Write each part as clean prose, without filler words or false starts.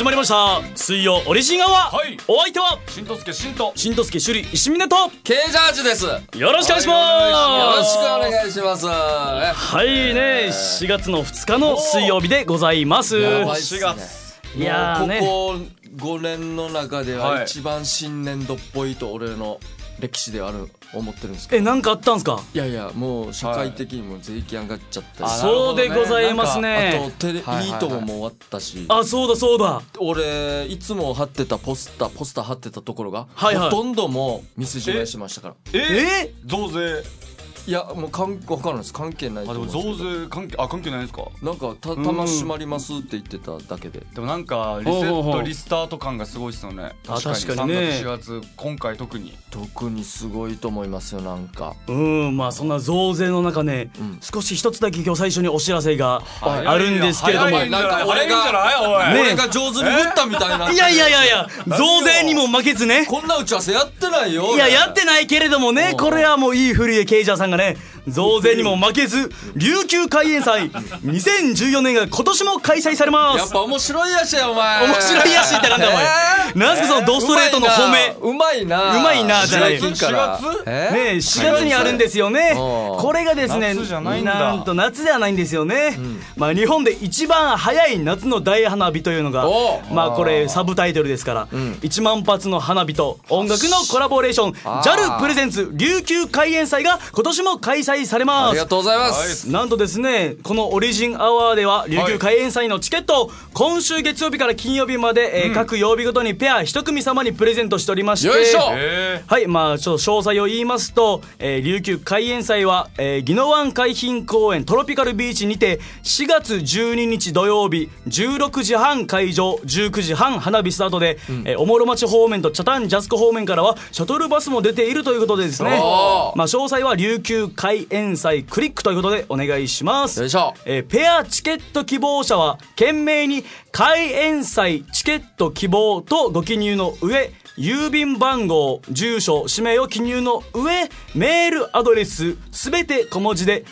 始まりました水曜オリジンアワー、はい、お相手はしんとすけ首里石峰と K ジャージです。 よろしくお願いします、 よろしくお願いします。 はいね、4月の2日の水曜日でございます。 4月いやーね、 ここ5年の中では一番新年度っぽいと俺の歴史では思ってるんですけど、 なんかあったんすか？ いやいや、もう社会的にも税金上がっちゃったり、 そうでございますね。 あとテレビートももう終わったし、 あ、そうだ俺いつも貼ってたポスター貼ってたところが、ほとんどもう店じまいしましたから。 増税？ いや、もう分からないです。関係ないと思うんですけど。 でも増税関係ないですか？ なんか楽しまりますって言ってただけで。 でもなんかリセットリスタート感がすごいですよね。確かに3月4月今回特にすごいと思いますよ。なんかまあそんな増税の中ね、少し一つだけ今日最初にお知らせがあるんですけれども、 なんか俺が上手に振ったみたいな。 いや増税にも負けずね、 こんな打ち合わせやってないよ。 いややってないけれどもね、これはもういい振りでケイジャーさんがね、増税にも負けず琉球海援祭2014年が今年も開催されます。 やっぱ面白いやしやお前。 面白いやしってなんだお前、なんすかそのドストレートの褒め。 うまいなじゃないよ。 4 月にあるんですよね。これがですね、 夏じゃないんだ。 なんと夏ではないんですよね。まあ日本で一番早い夏の大花火というのが、まあこれサブタイトルですから、1万発の花火と音楽のコラボレーション JAL プレゼンツ琉球海援祭が今年も開催されます。 ありがとうございます。 なんとですね、このオリジンアワーでは琉球海援祭のチケットを今週月曜日から金曜日まで、各曜日ごとにペア1組様にプレゼントしておりまして、 よいしょ。 はい、まあちょっと詳細を言いますと、琉球海援祭は、宜野湾海浜公園トロピカルビーチにて4月12日土曜日16時半会場、19時半花火スタートで、おもろ町方面と北谷ジャスコ方面からはシャトルバスも出ているということでですね、まあ詳細は琉球海援祭クリックということでお願いします。 よいしょ。 ペアチケット希望者は懸命に海援祭チケット希望とご記入の上、郵便番号、住所、氏名を記入の上、メールアドレスすべて小文字で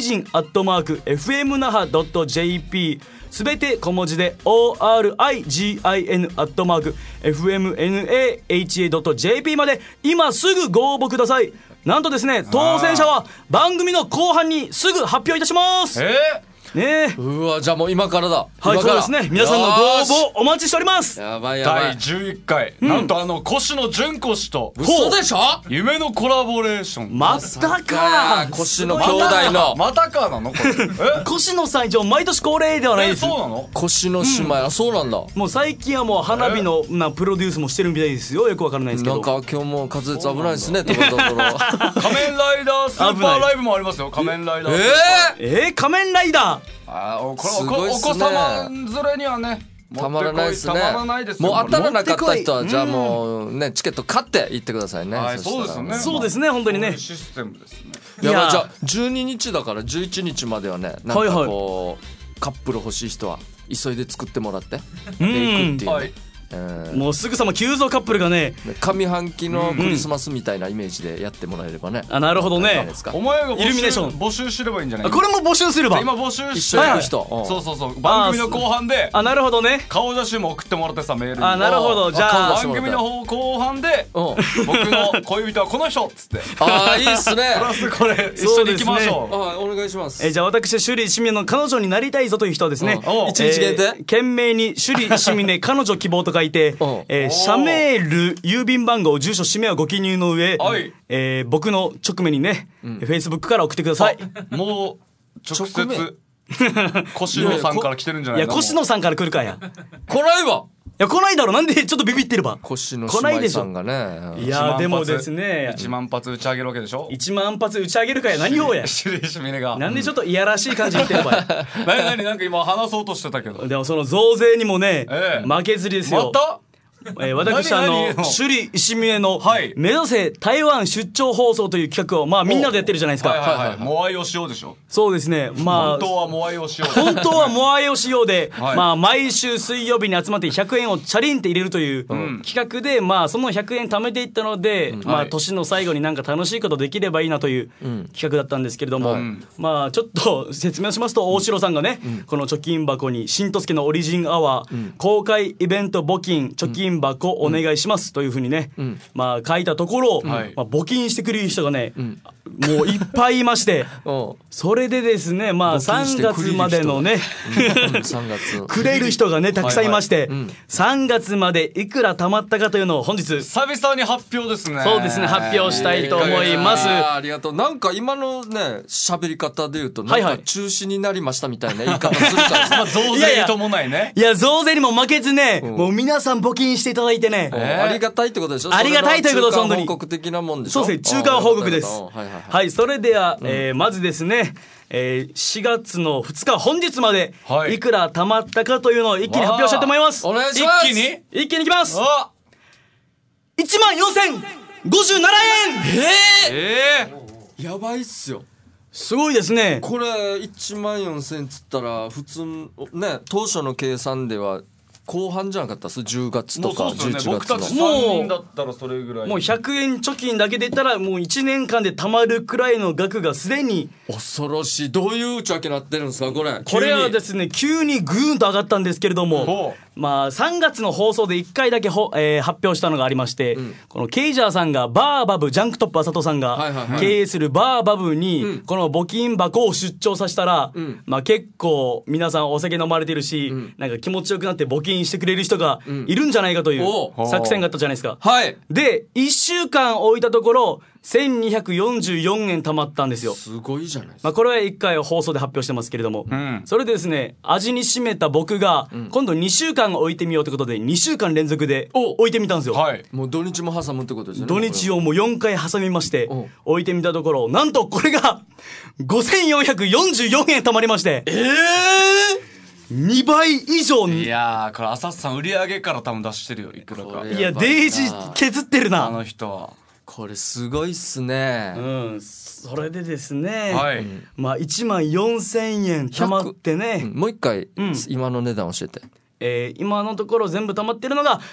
origin@fmnaha.jp、 すべて小文字で origin@fmnaha.jp まで今すぐご応募ください。なんとですね、当選者は番組の後半にすぐ発表いたします。ねえ、 うわ、じゃあもう今からだ。 はい、そうですね。皆さんのご応募お待ちしております。 やばい。 第11回、なんと越野純子氏と嘘でしょ、 夢のコラボレーション。 またか、 越野兄弟のまたかなのこれ。 越野さん一応毎年恒例ではないです。 そうなの？ 越野姉妹、そうなんだ。 もう最近はもう花火のプロデュースもしてるみたいですよ。よくわからないですけど、 なんか今日も滑舌危ないですね。ところどころ仮面ライダースーパーライブもありますよ。仮面ライダー。 仮面ライダー。 これお子様連れにはね、 たまらないですね。もう当たらなかった人はじゃあもうね、チケット買って行ってくださいね。 そうですよね。 そうですね、本当にね。 システムですね。 いや、じゃあ12日だから11日まではね、なんかこうカップル欲しい人は急いで作ってもらってで行くっていうね。 もうすぐさま急増カップルがね、 上半期のクリスマスみたいなイメージでやってもらえればね。 なるほどね。 お前がイルミネーション募集すればいいんじゃない？ これも募集すれば。 今募集して一緒に行く人。 そう番組の後半で。 なるほどね。 顔写真も送ってもらってさ、メールに。 なるほど。じゃあ番組の後半で僕の恋人はこの人っつって。 いいっすね。 プラスこれ一緒に行きましょう。お願いします。 じゃあ私首里市民の彼女になりたいぞという人はですね、 1日限定懸命に首里市民で彼女希望と書いて、社名郵便番号、住所、氏名をご記入の上、僕の直名にね、Facebook から送ってください。 もう直接越野さんから来てるんじゃないの？ いや、越野さんから来るかや。 来ないわ。 いや、来ないだろ。なんでちょっとビビってれば。 越野姉妹さんがね。 いや、でもですね、 1万発打ち上げるわけでしょ。 1万発打ち上げるかや。何をや。なんでちょっといやらしい感じ言ってればや。 なんか今話そうとしてたけど。 でもその増税にもね、負けずりですよ。 私首里石見の目指せ台湾出張放送という企画をみんなでやってるじゃないですか。 モアイをしようでしょ。 そうですね。 本当はモアイをしよう。 本当はモアイをしようで、毎週水曜日に集まって100円をチャリンって入れるという企画で、その100円貯めていったので、年の最後になんか楽しいことできればいいなという企画だったんですけれども、ちょっと説明しますと、大城さんがね、この貯金箱にしんとすけのオリジンアワー、公開イベント募金貯金箱お願いしますというふうにね、書いたところ、募金してくれる人がね、もういっぱいいましてそれでですね、3月までのねくれる人がねたくさんいまして、3月までいくら貯まったかというのを本日久々に発表ですね。 そうですね、発表したいと思います。 ありがとう。なんか今のね喋り方で言うとなんか中止になりましたみたいな言い方するから増税に伴いね。 いや増税にも負けずね、もう皆さん募金していただいてね、 ありがたいってことでしょ。 ありがたいということです。本当に中間報告的なもんでしょ。 そうですね、中間報告です。はい、それでは、まずですね、4月の2日本日までいくら貯まったかというのを一気に発表したいと思います。 お願いします。 一気にいきます。14,057 円。やばいっすよ。 すごいですね。 これ14,000つったら普通ね、当初の計算では後半じゃなかったっす。10月とか11月の。 僕たち3人だったらそれぐらい。 もう100円貯金だけで言ったらもう1年間で貯まるくらいの額がすでに。 恐ろしい。どういう内訳になってるんですかこれ。 これはですね、急にグーンと上がったんですけれども、3月の放送で1回だけ発表したのがありまして、このケイジャーさんがバーバブ、ジャンクトップあさとさんが経営するバーバブにこの募金箱を出張させたら、結構皆さんお酒飲まれてるし、なんか気持ちよくなって募金してくれる人がいるんじゃないかという作戦があったじゃないですか。で1週間置いたところ1244円貯まったんですよ。 すごいじゃないですか。 これは1回放送で発表してますけれども、それでですね、味に占めた僕が今度2週間置いてみようということで2週間連続で置いてみたんですよ。 もう土日も挟むってことですよね。 土日をもう4回挟みまして置いてみたところ、なんとこれが5444円貯まりまして、2倍以上に。 いやー、これ浅瀬さん売り上げから多分出してるよ、いくらか。 いやデイジ削ってるな、 あの人は。 これすごいっすね。 それでですね、14,000円貯まってね、 もう一回、今の値段教えて。今のところ全部貯まってるのが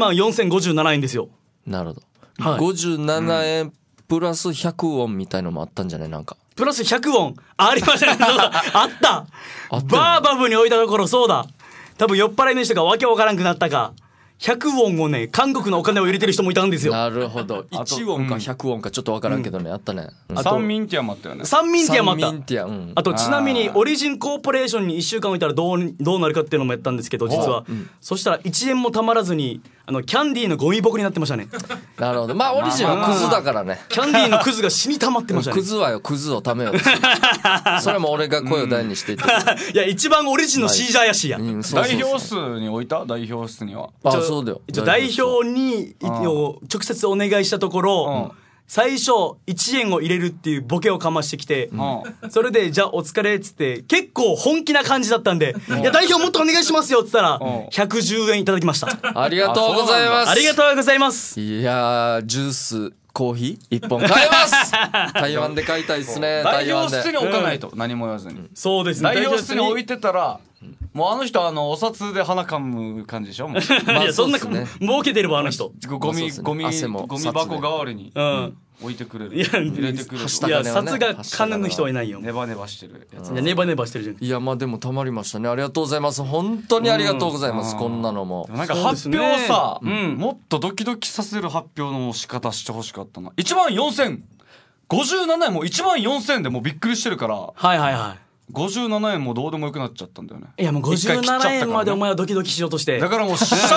14,057円ですよ。 なるほど、57円プラス100ウォンみたいのもあったんじゃない。なんかプラス100ウォンありましたね。そうだ、あったバーバブに置いたところ、そうだ、多分酔っ払いの人がわけわからんくなったか、100ウォンをね、韓国のお金を入れてる人もいたんですよ。 なるほど。1ウォンか100ウォンかちょっとわからんけどね、あったね。 三ミンティアもあったよね。 三ミンティアもあった。あとちなみにあオリジンコーポレーションに1週間置いたらどうなるかっていうのもやったんですけど、実は、そしたら1円もたまらずにキャンディーのゴミ箱になってましたね。 なるほど。まあオリジンはクズだからね。 キャンディーのクズが死に溜まってましたね。 クズはよ、クズをためよ。それも俺が声を大にしていて、 いや一番オリジンのシージャーやしや。 代表室に置いた。代表室には。 あ、そうだよ。 代表に直接お願いしたところ、最初1円を入れるっていうボケをかましてきて、それでじゃあお疲れっつって結構本気な感じだったんで、いや代表もっとお願いしますよっつったら110円いただきました。 ありがとうございます。 ありがとうございます。 いやー、ジュースコーヒー1本買えます台湾で買いたいっすね。 代表室に置かないと、何も言わずに。 そうですね、 代表室に置いてたらもうあの人お札で鼻かむ感じでしょ。もういやそんな儲けてればあの人ゴミ箱代わりに置いてくれる。入れてくれる。 いや札が金の人はいないよ。 ネバネバしてるやつ。 いやネバネバしてるじゃん。 いやまあでもたまりましたね。ありがとうございます。本当にありがとうございます。こんなのもなんか発表さ、もっとドキドキさせる発表の仕方してほしかったな。14,057円も14,000円でもうびっくりしてるから。 はいはいはい。 57円もどうでもよくなっちゃったんだよね。 いやもう57円までお前はドキドキしようとして。 だからもう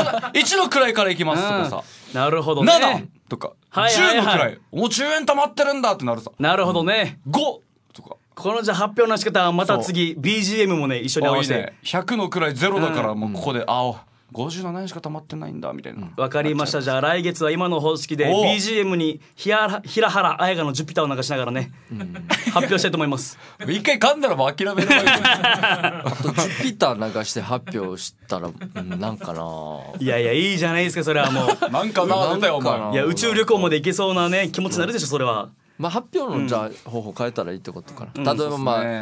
1の位からいきますとかさ。 なるほどね。 7とか10の位、もう10円貯まってるんだってなるさ。 なるほどね。 5とか。 このじゃあ発表の仕方はまた次 BGM もね一緒に合わせて。 100の位0だからもうここで 57円しか溜まってないんだみたいな。 わかりました。じゃあ来月は今の方式で BGM に平原綾香のジュピターを流しながらね、発表したいと思います。 一回噛んだらもう諦めるわけあとジュピター流して発表したら、なんかないやいや、いいじゃないですか、それはもう。 なんかな、出たよお前。 いや、宇宙旅行まで行けそうなね、気持ちになるでしょ、それは。 まあ発表のじゃあ方法変えたらいいってことかな。例えばまあ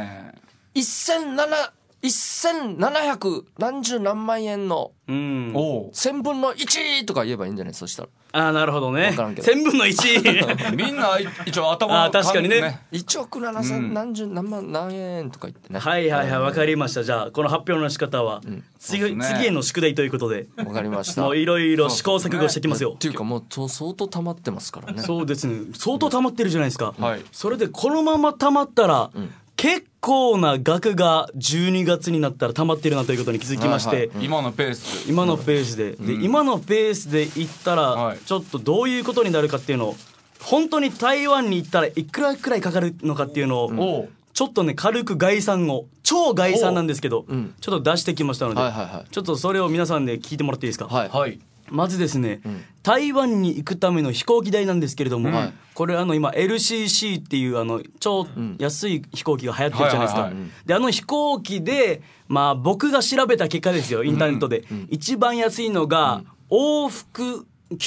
1700何十何万円の1000分の1とか言えばいいんじゃない？そしたらああ、なるほどね。 分からんけど 1000分の1。 みんな一応頭確かにね。 1億7000何十何万何円とか言ってね。 はいはいはい、分かりました。じゃあこの発表の仕方は次への宿題ということで、 分かりました。 もういろいろ試行錯誤してきますよ。 っていうかもう相当溜まってますからね。 そうですね、相当溜まってるじゃないですか。 はい。 それでこのまま溜まったら結構な額が12月になったら溜まってるなということに気づきまして、 今のペース今のペースで、今のペースでいったらちょっとどういうことになるかっていうのを、本当に台湾に行ったらいくらくらいかかるのかっていうのをちょっとね、軽く概算を、超概算なんですけど、ちょっと出してきましたので、ちょっとそれを皆さんで聞いてもらっていいですか。 はい。 まずですね、台湾に行くための飛行機代なんですけれども、これ今 LCC っていう超安い飛行機が流行ってるじゃないですか。で飛行機でまあ僕が調べた結果ですよ、インターネットで、一番安いのが往復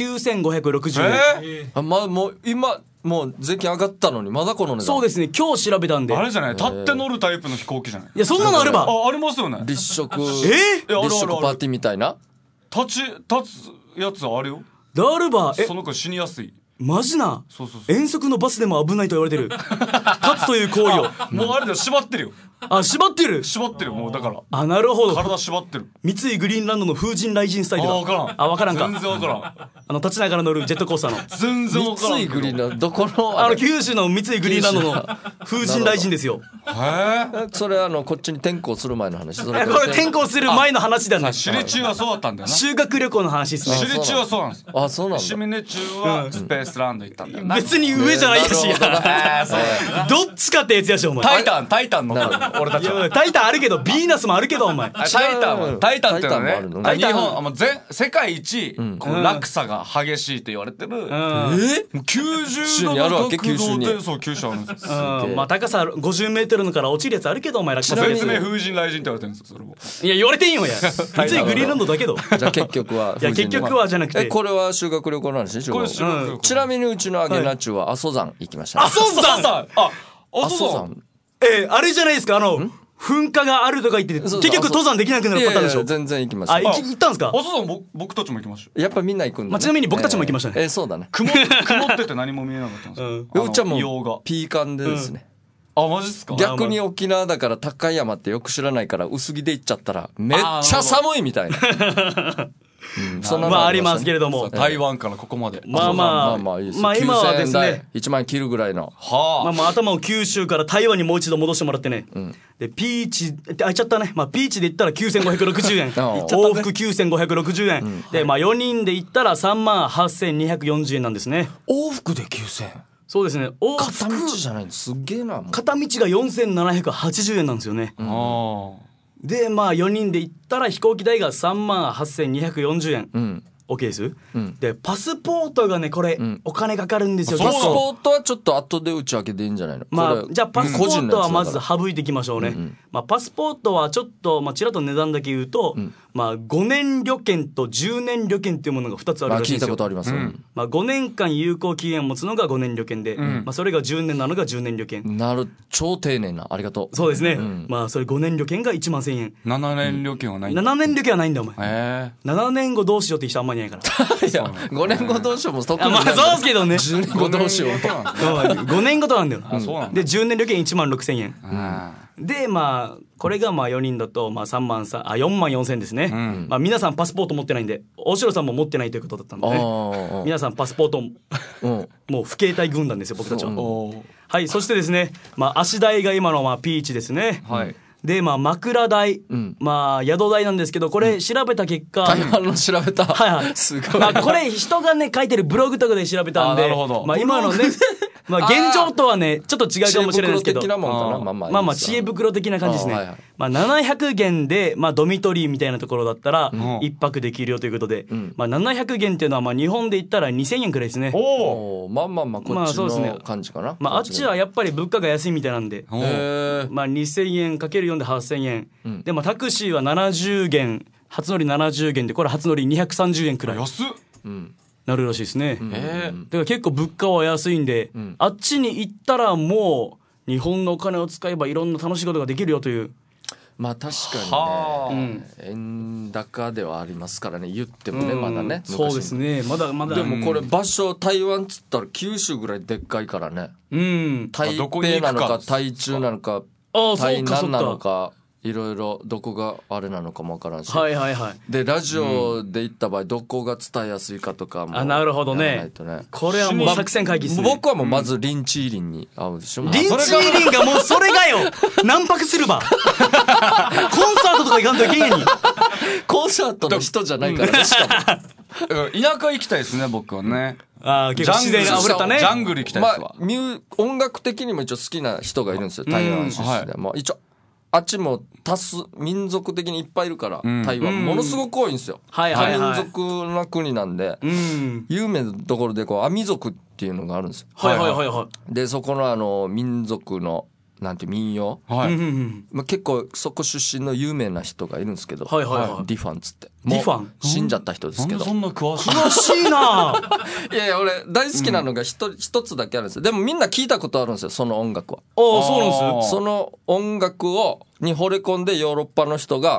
9560円。 もう今もう税金上がったのにまだこの値段。 そうですね、今日調べたんで。 あれじゃない、立って乗るタイプの飛行機じゃない。 いや、そんなのあれば。 ありますよね。 立食あるパーティーみたいな立つやつあるよ。 ダルバその子死にやすい。 マジな。 そう遠足のバスでも危ないと言われてる立つという行為を。 もうあれだよ、縛ってるよ。 縛ってるもうだから。 なるほど。 体縛ってる。 三井グリーンランドの風神雷神スタイルだ。 分からん。 分からんか。 全然分からん。 立ちながら乗るジェットコースターの。 全然分からん。 三井グリーンランドどこの九州の三井グリーンランドの風神雷神ですよ。 それこっちに転校する前の話。これ転校する前の話だね。 首里中はそうだったんだよな。 修学旅行の話ですね。 首里中はそうなんです。 そうなんだ。 シミネ中はスペースランド行ったんだよな。 別に上じゃないやし。どっちかってやつやし、お前。 タイタンの俺たちは。 タイタンあるけど、ビーナスもあるけど、お前。 タイタンってのはね、日本世界一落差が激しいと言われてる90度の角度で、そう、九州あるんですよ。 まあ高さ50メートルのから落ちるやつあるけど、お前落差。 別名風神雷神って言われてるんですよ、それも。 いや、言われてんよや。三井グリーンランドだけど。 じゃあ結局は。 いや、結局はじゃなくて。 これは修学旅行の話でしょ。ちなみにうちのアゲナチュは阿蘇山行きました。 阿蘇山阿蘇山あれじゃないですか、噴火があるとか言って、結局登山できなくなるパターンでしょ。 全然行きました。 行ったんですか。 阿蘇山僕たちも行きました。 やっぱみんな行くんだ。 ちなみに僕たちも行きましたね。 そうだね。 曇ってて何も見えなかったんですよ。 うちはもうピーカンでですね。 マジっすか。 逆に沖縄だから高山ってよく知らないから薄着で行っちゃったらめっちゃ寒いみたいな。 ありますけれども、 台湾からここまで。 まあ今はですね、 1万切るぐらいの。 頭を九州から台湾にもう一度戻してもらってね。でピーチ開いちゃったね。ピーチで行ったら9560円。往復9560円。で4人で行ったら38,240円なんですね。 往復で9000円。 そうですね。 片道じゃないのすっげえな。 片道が4780円なんですよね。で4人で行ったら飛行機代が38,240円。OK です、でパスポートがねこれ、お金かかるんですよ。 パスポートはちょっと後で打ち明けでいいんじゃないの。 じゃあパスポートはまず省いていきましょうね。パスポートはちょっとちらっと値段だけ言うと、5年旅券と10年旅券っていうものが2つあるらしいんですよ。 聞いたことありますよ。 5年間有効期限を持つのが5年旅券で、それが10年なのが10年旅券。 超丁寧な、ありがとう。 そうですね。それ5年旅券が11,000円。 7年旅券はないんだ。 7年旅券はないんだお前。7年後どうしようって人あんまりいないから。 いや5年後どうしようも特にそうですけどね。 10年後どうしよう 5年後となんだよ。で10年旅券16,000円。でこれが4人だと44,000円ですね。皆さんパスポート持ってないんで、大城さんも持ってないということだったんでね。皆さんパスポートもう不携帯軍団ですよ僕たちは。はい。そしてですね、足代が今のピーチですね。で枕代、宿代なんですけど、これ調べた結果、 台湾の調べた。 すごい。これ人がね書いてるブログとかで調べたんで、今のねまあ現状とはねちょっと違うかもしれないですけど、 知恵袋的なもんかな。 まあまあ知恵袋的な感じですね、 はいはい。 まあ700元でまあドミトリーみたいなところだったら一泊できるよということで、まあ700元っていうのはまあ日本で言ったら2000円くらいですね。 おお、まあまあまあこっちの感じかな。 まああっちはやっぱり物価が安いみたいなんで、まあ2000円かける4で8000円、でまあタクシーは70元、初乗り70元でこれ初乗り230円くらい安っ、 なるらしいですね。だから結構物価は安いんで、あっちに行ったらもう日本のお金を使えばいろんな楽しいことができるよという。 まあ確かにね、円高ではありますからね、言ってもね、まだね。 そうですね、まだまだ。 でもこれ場所台湾っつったら九州ぐらいでっかいからね、台北なのか台中なのか台南なのか、いろいろどこがあれなのかもわからんし、 はいはいはい。 でラジオで行った場合どこが伝えやすいかとかもなるほどね。これはもう作戦会議ですね。 僕はもうまずリンチーリンに会うでしょ。 リンチーリンがもうそれがよ何泊するばコンサートとか行かんといけんやに。 コンサートの人じゃないからね、しかも田舎行きたいですね僕はね。 結構自然あふれたねジャングル行きたいですわ。 音楽的にも一応好きな人がいるんですよ、台湾出身で。まあ一応あっちも多数民族的にいっぱいいるから、台湾ものすごく多いんですよ。多民族な国なんで、有名なところでこうアミ族っていうのがあるんですよ。でそこの民族のなんて民謡、まあ、結構そこ出身の有名な人がいるんですけど、ディファンつって、 ディファン死んじゃった人ですけど。 そんな詳しい詳しいないやいや俺大好きなのが一つだけあるんですよ。でもみんな聞いたことあるんですよ、その音楽は。 そうなんです。 その音楽に惚れ込んでヨーロッパの人が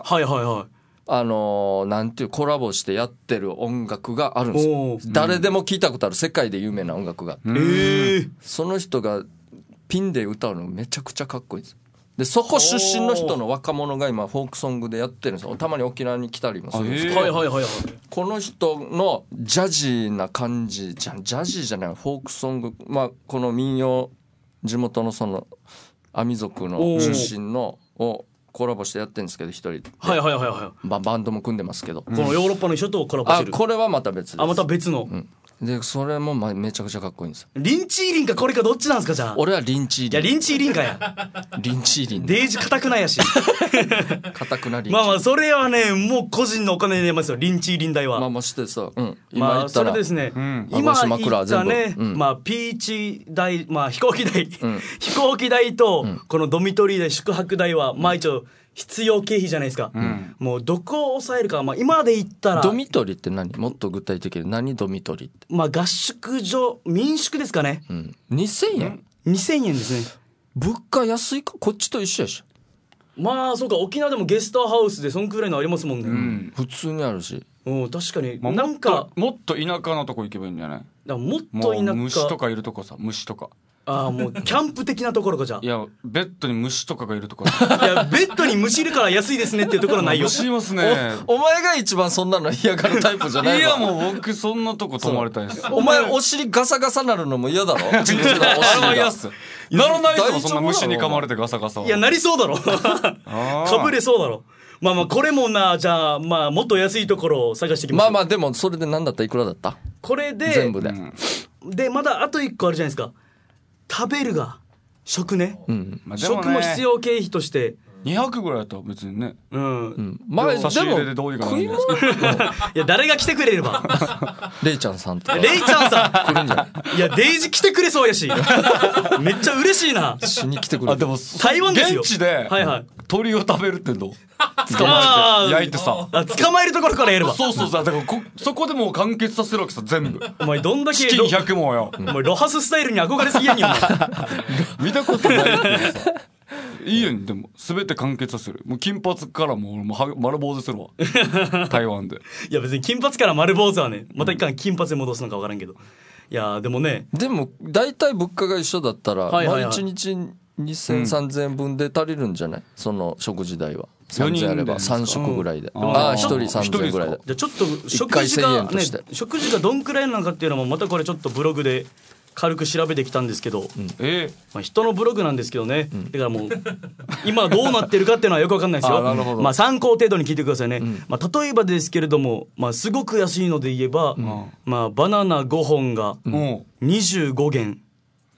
なんていうコラボしてやってる音楽があるんですよ。誰でも聞いたことある世界で有名な音楽が、その人がピンで歌うのめちゃくちゃかっこいいです。でそこ出身の人の若者が今フォークソングでやってるんですよ。たまに沖縄に来たりもするんですけど、この人のジャジーな感じジャジーじゃないフォークソング、まあこの民謡地元のそのアミ族の出身のをコラボしてやってるんですけど、一人でバンドも組んでますけど、 このヨーロッパの人とコラボしてる。 これはまた別です。 また別の、 でそれもめちゃくちゃかっこいいんですよ。 リンチーリンかこれかどっちなんですか。じゃあ俺はリンチーリン。 いやリンチーリンかやリンチーリンデージ固くないやし固くなりまあそれはねもう個人のお金で出ますよ、リンチーリン代は。 まあしてさ、 今言ったらそれですね、今言ったね、まあピーチ代、まあ飛行機代、飛行機代とこのドミトリー代宿泊代はまあ一応必要経費じゃないですか、もうどこを抑えるか、まあ、今で言ったらドミトリーって何、もっと具体的に何ドミトリーって。 まあ合宿所民宿ですかね、 2000円 2000円ですね。 物価安いか、こっちと一緒やし。 まあそうか、沖縄でもゲストハウスでそんくらいのありますもんね、 普通にあるし。 確かに、なんかもっと田舎のとこ行けばいいんじゃない。 もっと田舎、 虫とかいるとこさ、虫とか。 もうキャンプ的なところか。じゃあいやベッドに虫とかがいるところいやベッドに虫いるから安いですねっていうところないよ。 虫いますね。 お前が一番そんなの嫌がるタイプじゃない。 いやもう僕そんなとこ泊まりたいです。 お前お尻ガサガサなるのも嫌だろ。自分のお尻が。 あれは嫌っす。ならないですもん、そんな虫に噛まれてガサガサは。 いやなりそうだろかぶれそうだろ。まあまあこれもな、じゃあまあもっと安いところを探してきます。 まあまあでもそれで何だったらいくらだった。 これで全部で、 でまだあと1個あるじゃないですか、食べるが食ね、食も必要経費として 200ぐらいだったら別にね、 まあでも差し入れでどうにかなるんじゃないですか。 いや誰が来てくれればレイちゃんさんとかレイちゃんさん来るんじゃない。いやデイジ来てくれそうやしめっちゃ嬉しいな。 しに来てくれる。 でも台湾ですよ、 現地で鳥を食べるってどう。捕まえて焼いてさ、 捕まえるところからやれば。 そうだからそこでもう完結させるわけさ、全部。 お前どんだけチキン100もよ。 お前ロハススタイルに憧れすぎやんよお前見たことないけどさいいよでも全て完結させる。もう金髪からもう丸坊主するわ台湾で。 いや別に金髪から丸坊主はね、また一回金髪に戻すのか分からんけど、いやでもね、 でも大体物価が一緒だったら毎日2000、3000円分で足りるんじゃない。その食事代は3000円あれば3食ぐらいで、1人3000円ぐらいで。 じゃあちょっと食事がね、食事がどんくらいなのかっていうのもまたこれちょっとブログで軽く調べてきたんですけど、まあ、人のブログなんですけどね、だからもう今どうなってるかっていうのはよく分かんないですよまあ参考程度に聞いてくださいね、まあ、例えばですけれども、まあ、すごく安いので言えば、まあ、バナナ5本が25元、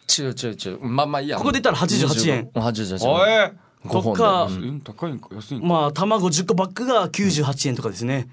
違う。まあいいや。 ここで言ったら88円。 88円。 とか、 高いんか安いんか。 まあ卵10個パックが98円とかですね。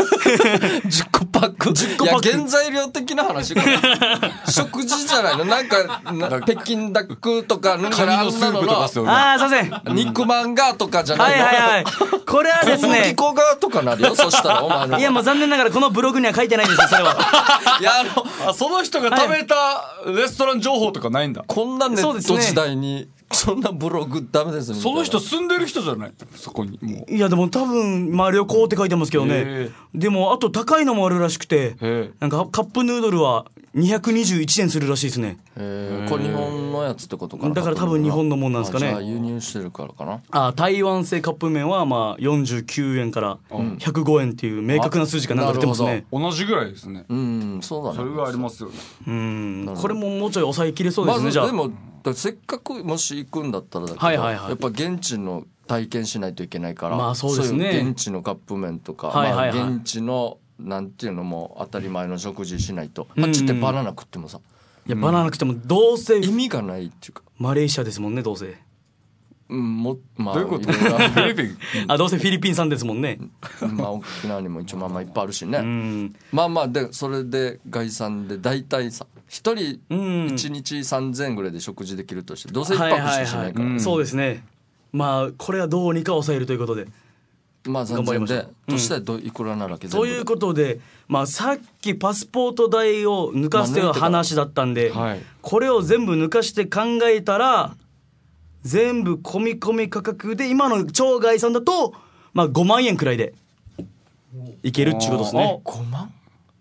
10個パック。10個パック。いや原材料的な話か食事じゃないの。なんか北京ダックとかカニのスープとかすよね。 ああすいません。 肉まんがとかじゃないの。 はいこれはですね。 小麦粉がとかなるよ。そしたらお前の。 いやもう残念ながらこのブログには書いてないですよそれは。 いやその人が食べたレストラン情報とかないんだ。 こんなネット時代に。そんなブログダメですね。 その人住んでる人じゃないそこにもう。 いやでも多分まあ旅行って書いてますけどね。でもあと高いのもあるらしくて、なんかカップヌードルは221円するらしいですね。 これ日本のやつってことかな。 だから多分日本のもんなんですかね。 じゃあ輸入してるからかな。 台湾製カップ麺はまあ49円から105円っていう明確な数字がなんか出てますね。 同じぐらいですね。 そうだね。 それがありますよね。 これももうちょい抑えきれそうですね。じゃあでもせっかくもし行くんだったらだけど、やっぱ現地の体験しないといけないから、 まあそうですね。 そういう現地のカップ麺とか、現地のなんていうのも当たり前の食事しないと。あっちってバナナ食ってもさ、 いやバナナ食ってもどうせ意味がないっていうか。 マレーシアですもんねどうせ。 まあどういうこと？ フィリピン。 どうせフィリピン産ですもんね。 まあ沖縄にも一応まあいっぱいあるしね。まあでそれで概算で大体さ一人1日3000円ぐらいで食事できるとして、どうせ一泊ししないから。 そうですね。まあこれはどうにか抑えるということで。 まあ3000円でとしていくらならけ。 ということで、まあさっきパスポート代を抜かすという話だったんで、これを全部抜かして考えたら。全部込み込み価格で今の超概算だとまあ5万円くらいでいけるっていうことですね。 5万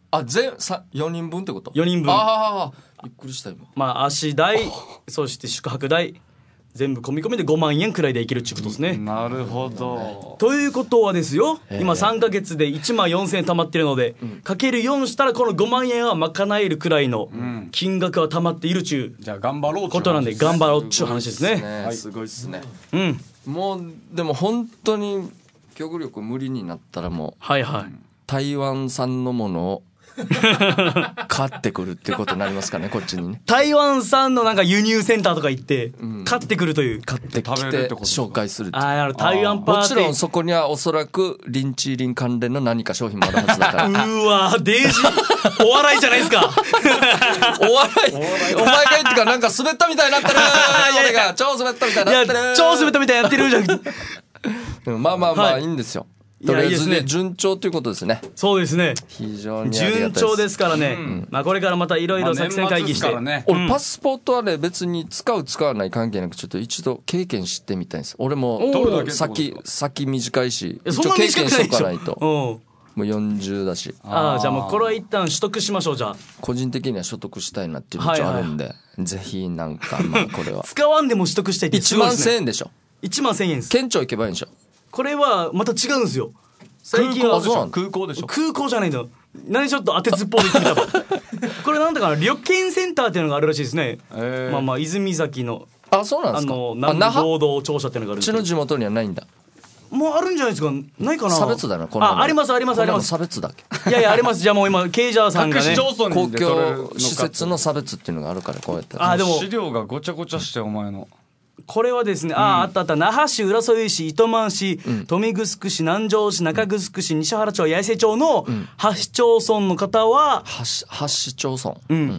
？4人分ってこと？ 4人分。 びっくりした今。 まあ足代そして宿泊代全部込み込みで5万円くらいでいけるっていうことですね。 なるほど。 ということはですよ、今3ヶ月で1万4000円貯まってるので、かける4したらこの5万円は賄えるくらいの金額は貯まっているっちゅう、 じゃあ頑張ろうことなんで頑張ろうっちゅう話ですね。 すごいっすね。もうでも本当に極力無理になったらもう台湾産のものを買ってくるっていうことになりますかね、こっちにね。 台湾産のなんか輸入センターとか行って買ってくるという、 買ってきて紹介するっていう。 台湾パーティー。 もちろんそこにはおそらくリンチーリン関連の何か商品もあるはずだから。 うわデージお笑いじゃないですか。 お笑いお前が言ってからなんか滑ったみたいになってる。俺が超滑ったみたいになってる。 超滑ったみたいになってるじゃん。 まあいいんですよ。とりあえずね、順調ということですね。 そうですね。 非常にありがたいです。 順調ですからね。まあこれからまたいろいろ作戦会議して。 俺パスポートはね別に使う使わない関係なくちょっと一度経験してみたいんです。俺も先短いし一応経験しとかないと。もう40だし。 じゃあもうこれは一旦取得しましょう。じゃあ個人的には所得したいなっていうのがあるんで、ぜひなんかまあこれは使わんでも取得したいって 1万1000円でしょ。 1万1000円です。 県庁行けばいいんでしょ。 これはまた違うんですよ。最近は空港でしょ。 空港じゃないんだ。何ちょっと当てずっぽうで言ってみたこれなんだかな、旅券センターっていうのがあるらしいですね。まあ泉崎のそうなんですか。 南部合同庁舎っていうのがある。 うちの地元にはないんだ。 もうあるんじゃないですか。ないかな。 差別だな。あります。 差別だっけ。 いやあります。じゃあもう今ケイジャーさんがね、 公共施設の差別っていうのがあるからこうやって。 でも資料がごちゃごちゃしてお前の。 これはですね、あった那覇市、浦添市、糸満市、豊見城市、南城市、中城市、西原町、八重瀬町の8市町村の方は、 8市町村、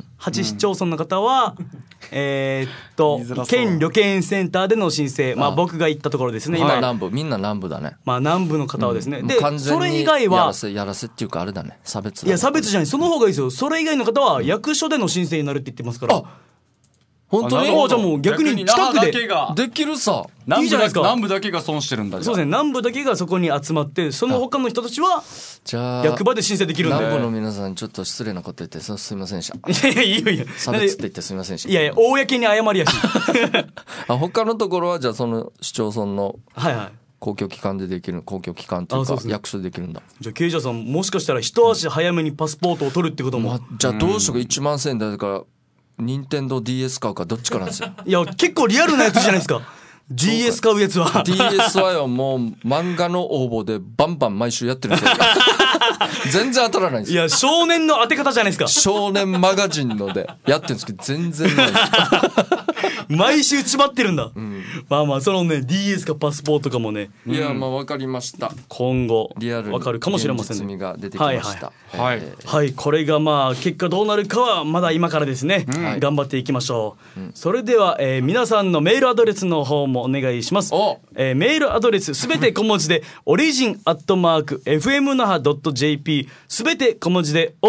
8市町村の方は県旅券センターでの申請、まあ僕が行ったところですね。 今南部、みんな南部だね。 まあ南部の方はですね、でそれ以外はやらせっていうかあれだね、差別だね。 いや差別じゃない、その方がいいですよ。それ以外の方は役所での申請になるって言ってますから。本当に？じゃあもう逆に近くでできるさ。 いいじゃないですか。 南部だけが損してるんだ。 そうですね。南部だけがそこに集まって、その他の人たちは役場で申請できるんで。 南部の皆さんちょっと失礼なこと言ってすみませんでした。 いやいや差別って言ってすみませんでした。 いや公に謝りやし。 他のところはじゃあその市町村の公共機関でできる、公共機関というか役所でできるんだ。 じゃあ刑事さんもしかしたら一足早めにパスポートを取るってことも。 じゃあどうしようか。1万1000円だから。任天堂 DS 買うかどっちかなんですよ。 いや結構リアルなやつじゃないですか。 DS 買うやつは DS はよもう漫画の応募でバンバン毎週やってるんですよ全然当たらないんですよ。 いや少年の当て方じゃないですか。 少年マガジンのでやってるんですけど全然ないです毎週ちまってるんだ、まあまあそのね DS かパスポートかもね、 いやまあ分かりました。 今後リアルに分かるかもしれませんね。 現実味が出てきました。 はい、 はいこれがまあ結果どうなるかはまだ今からですね、頑張っていきましょう、それでは、皆さんのメールアドレスの方もお願いします。メールアドレスすべて小文字でorigin@fmnaha.jp すべて小文字で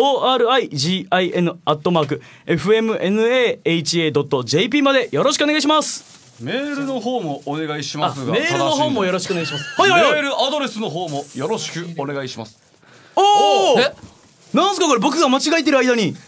origin@fmnaha.jp までよろしくお願いします。 メールの方もお願いしますが、 メールの方もよろしくお願いします。 はいはいはい、メールアドレスの方もよろしくお願いします。 おおなんすかこれ僕が間違えてる間に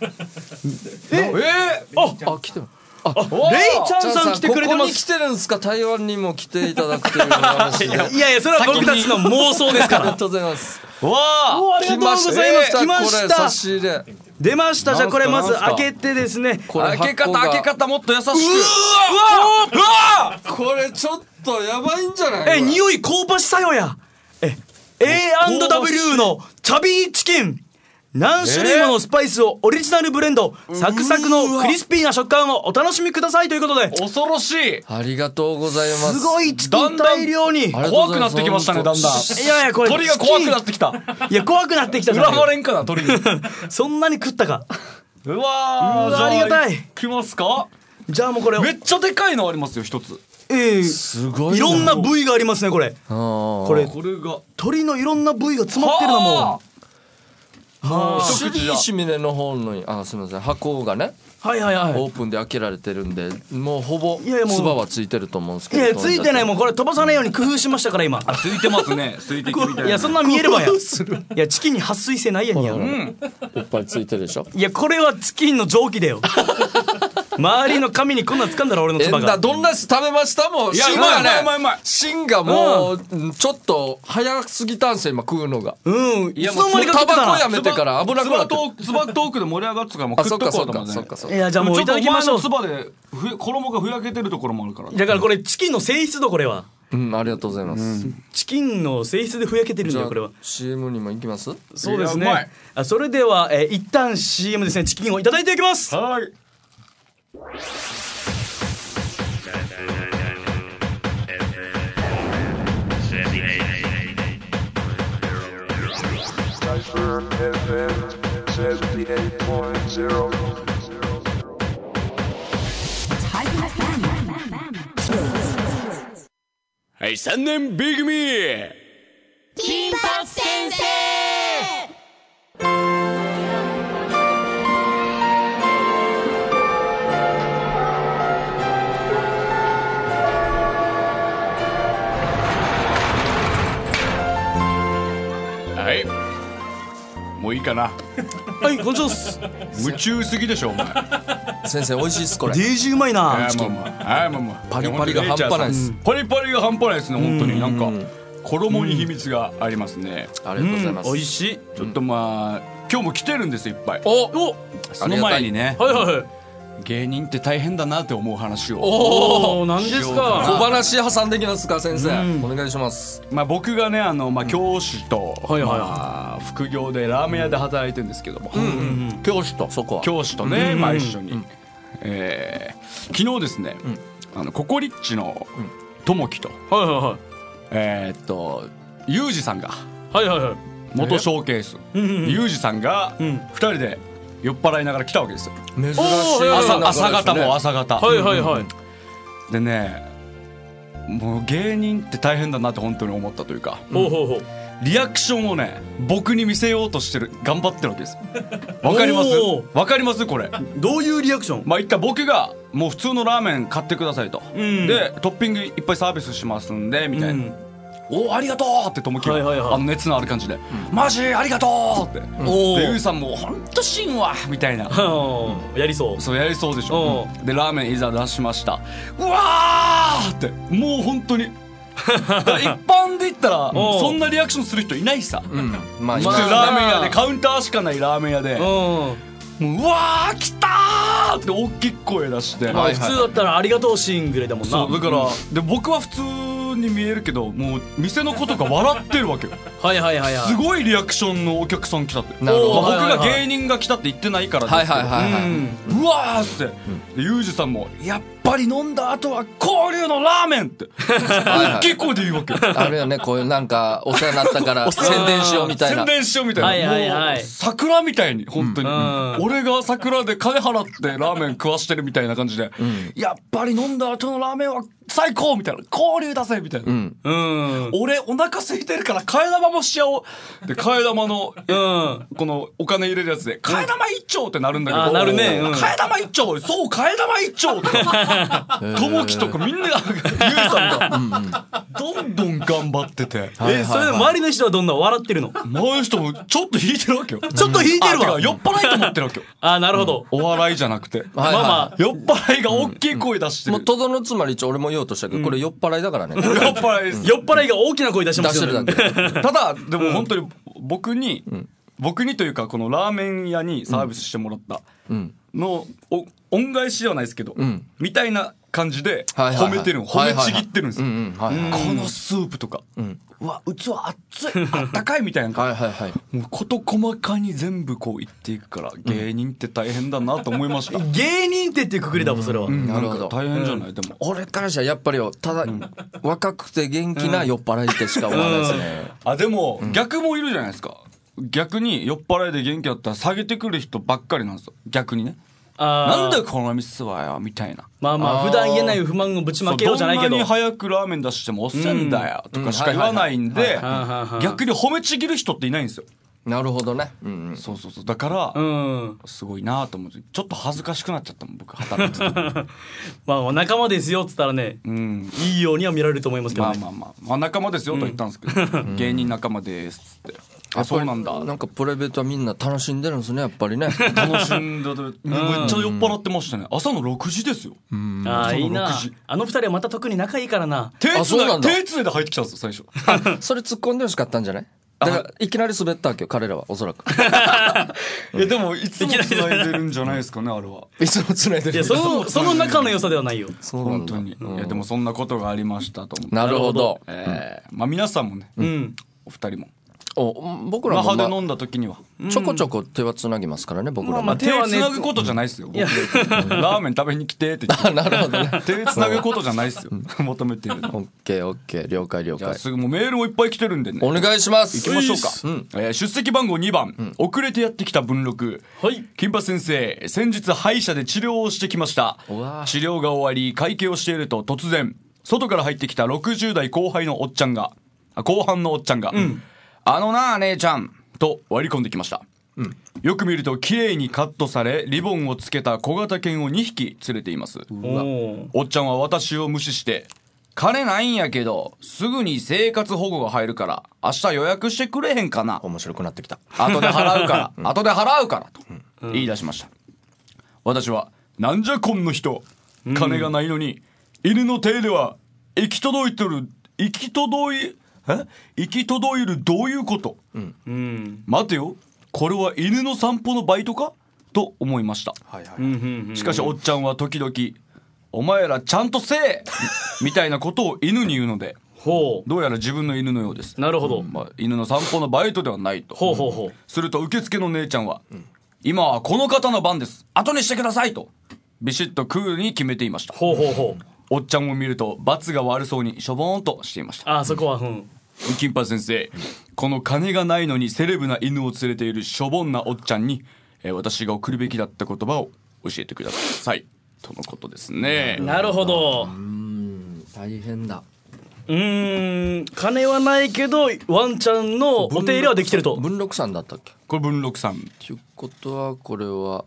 来てる。 レイちゃんさん来てくれてます。 ここに来てるんですか。台湾にも来ていただくという話でいやいやそれは僕たちの妄想ですからありがとうございます。 わあありがとうございます。来ました。 これ差し入れ出ました。じゃあこれまず開けてですね、 開け方もっと優しく。うわこれちょっとやばいんじゃない。 匂い香ばしさよや。A&W のチャビーチキン何種類ものスパイスをオリジナルブレンド、サクサクのクリスピーな食感をお楽しみくださいということで。 恐ろしい。 ありがとうございます。 すごいチキン大量に怖くなってきましたね。だんだんいやいやこれ鳥が怖くなってきた。 いや怖くなってきた。 恨まれんかな鳥にそんなに食ったか。 うわありがたい。 きますか。 じゃあもうこれめっちゃでかいのありますよ一つ。 すごいいろんな部位がありますねこれ。これが鳥のいろんな部位が詰まってるのもシリシミネの方のすみません箱がね、 はいはいはい、 オープンで開けられてるんでもうほぼつばはついてると思うんですけど。 いやついてない。もうこれ飛ばさないように工夫しましたから今。 ついてますね。水滴みたいな。 いやそんな見えればや。いやチキンに撥水性ないやんや。 いっぱいついてるでしょ。 いやこれはチキンの蒸気だよ。周りの髪にこんなん掴んだら俺のつばが。 どんなやつ食べました。もう芯がね、芯がもうちょっと早すぎたんすよ今食うのが。 いやもうタバコやめてから危なくなってる。 つばトークで盛り上がってからもう食っとこうと思ってね。 いやじゃあもういただきましょう。 つばで衣がふやけてるところもあるから。 だからこれチキンの性質度これは。 ありがとうございます。 チキンの性質でふやけてるんだよこれは。 CM にも行きます。 そうですね。それでは一旦 CM ですね。チキンをいただいていきます。 はい。はい、3年 B 組金髪先生。 はい、もういいかな。 はいこんにちはっす。 夢中すぎでしょお前。 先生美味しいっすこれ。 デージうまいなチキン。 パリパリが半端ないです。 パリパリが半端ないですね本当に。なんか衣に秘密がありますね。 ありがとうございます。 美味しい。 ちょっとまあ今日も来てるんですいっぱい。その前にね、 はいはいはい、 芸人って大変だなって思う話を。 おお何ですか。 小話挟んできますか先生。お願いします。 まあ僕がね教師と副業でラーメン屋で働いてるんですけども、 教師とそこは教師とねまあ一緒に昨日ですねココリッチのともきとユージさんが元ショーケースユージさんが2人で酔っ払いながら来たわけですよ。 珍しい。 朝方も朝方。 はいはいはい。 でねもう芸人って大変だなって本当に思ったというか、リアクションをね僕に見せようとしてる頑張ってるわけです。わかりますわかりますこれ。 どういうリアクション。 まあ一回僕がもう普通のラーメン買ってくださいと、でトッピングいっぱいサービスしますんでみたいな、おありがとうってともきが熱のある感じで、マジありがとうって、でゆうさんもほんとしんわみたいなやりそう。 そうやりそうでしょ。でラーメンいざ出しました。うわーってもう本当に一般で言ったらそんなリアクションする人いないさ。普通ラーメン屋でカウンターしかないラーメン屋でもううわー来たーって大きい声出して、 普通だったらありがとうシーンぐらいだもんな。 そうだから、で僕は普通に見えるけど、もう店の子とか笑ってるわけよ。 はいはいはいはい。 すごいリアクションのお客さん来たって。 なるほど。 僕が芸人が来たって言ってないからですけど、うわーって、ユージさんもやっぱり飲んだ後は交流のラーメンって大きい声で言うわけよ。 あるよね、こういうなんかお世話になったから宣伝しようみたいな。 宣伝しようみたいな。もう桜みたいに本当に、俺が桜で金払ってラーメン食わしてるみたいな感じで、やっぱり飲んだ後のラーメンは最高みたいな、交流出せみたいな、俺お腹空いてるから替え玉もしちゃおうで、替え玉の、このお金入れるやつで替え玉一丁ってなるんだけど、 なるね、 替え玉一丁、そう替え玉一丁とか友樹とかみんながゆうさんがどんどん頑張ってて、 それで周りの人はどんな笑ってるの？ 周りの人もちょっと引いてるわけよ。 ちょっと引いてるわ。 酔っ払いと思ってるわけよ。 なるほど。 お笑いじゃなくて、まあまあ酔っ払いが大きい声出してる。 もうとどのつまり俺も言おうとしたけど、これ酔っ払いだからね。 酔っ払いです。 酔っ払いが大きな声出してますよね。 ただでも本当に僕にというか、このラーメン屋にサービスしてもらったの恩返しではないですけど、みたいな感じで褒めてる、褒めちぎってるんですよ。このスープとか、うわ器熱い、あったかいみたいな、もう事細かに全部こう言っていくから、芸人って大変だなと思いました。 芸人っていうくくりだもんそれは。 なるほど。 大変じゃない？でも俺からしたらやっぱりただ若くて元気な酔っ払いってしか思わないですね。 でも逆もいるじゃないですか。逆に酔っ払いで元気だったら下げてくる人ばっかりなんですよ、逆にね。なんだこの店はよみたいな。 まあまあ普段言えない不満をぶちまけようじゃないけど、 どんなに早くラーメン出してもおっせんだよとかしか言わないんで、逆に褒めちぎる人っていないんですよ。 なるほどね。 そうだからすごいなと思って、ちょっと恥ずかしくなっちゃったもん僕働いてて。 まあ仲間ですよっつったらね、いいようには見られると思いますけどね。 まあ仲間ですよと言ったんですけど、芸人仲間ですっつって。そうなんだ。 なんかプライベートはみんな楽しんでるんですね、やっぱりね。 楽しんでる。めっちゃ酔っ払ってましたね。朝の6時ですよ。 いいな。あの二人はまた特に仲いいからな。 手つないで入ってきたんですよ最初。それ突っ込んでほしかったんじゃない？だからいきなり滑ったわけよ彼らは、おそらく。 でもいつもつないでるんじゃないですかね、あれは。 いつもつないでる。 その仲の良さではないよ。 本当に。いやでもそんなことがありましたと思って。 なるほど。 まあ皆さんもね、お二人も僕らも那覇で飲んだ時にはちょこちょこ手はつなぎますからね、僕らも。 手はつなぐことじゃないですよ。ラーメン食べに来てって言って。 なるほどね。 手つなぐことじゃないですよ。求めてるの。 オッケー、了解。 じゃあすぐもうメールもいっぱい来てるんでね。 お願いします。 行きましょうか。出席番号2番、遅れてやってきた文録。金八先生、先日歯医者で治療をしてきました。治療が終わり会計をしていると、突然外から入ってきた60代後半のおっちゃんが、あのな姉ちゃんと割り込んできました。よく見ると綺麗にカットされリボンをつけた小型犬を2匹連れています。おっちゃんは私を無視して、金ないんやけどすぐに生活保護が入るから明日予約してくれへんかな。 面白くなってきた。 後で払うからと言い出しました。私は、なんじゃこんの人、金がないのに犬の手では行き届いるどういうこと、待てよ、これは犬の散歩のバイトかと思いました。しかしおっちゃんは時々、お前らちゃんとせえみたいなことを犬に言うので、どうやら自分の犬のようです。 なるほど。 犬の散歩のバイトではないと。すると受付の姉ちゃんは、今はこの方の番です、後にしてくださいとビシッとクールに決めていました。おっちゃんを見ると罰が悪そうにしょぼーんとしていました。 そこは金八先生、この金がないのにセレブな犬を連れているしょぼんなおっちゃんに、私が送るべきだった言葉を教えてくださいとのことですね。 なるほど。 大変だ。 金はないけどワンちゃんのお手入れはできてると。 文禄さんだったっけ？ これ文禄さんっていうことは、これは、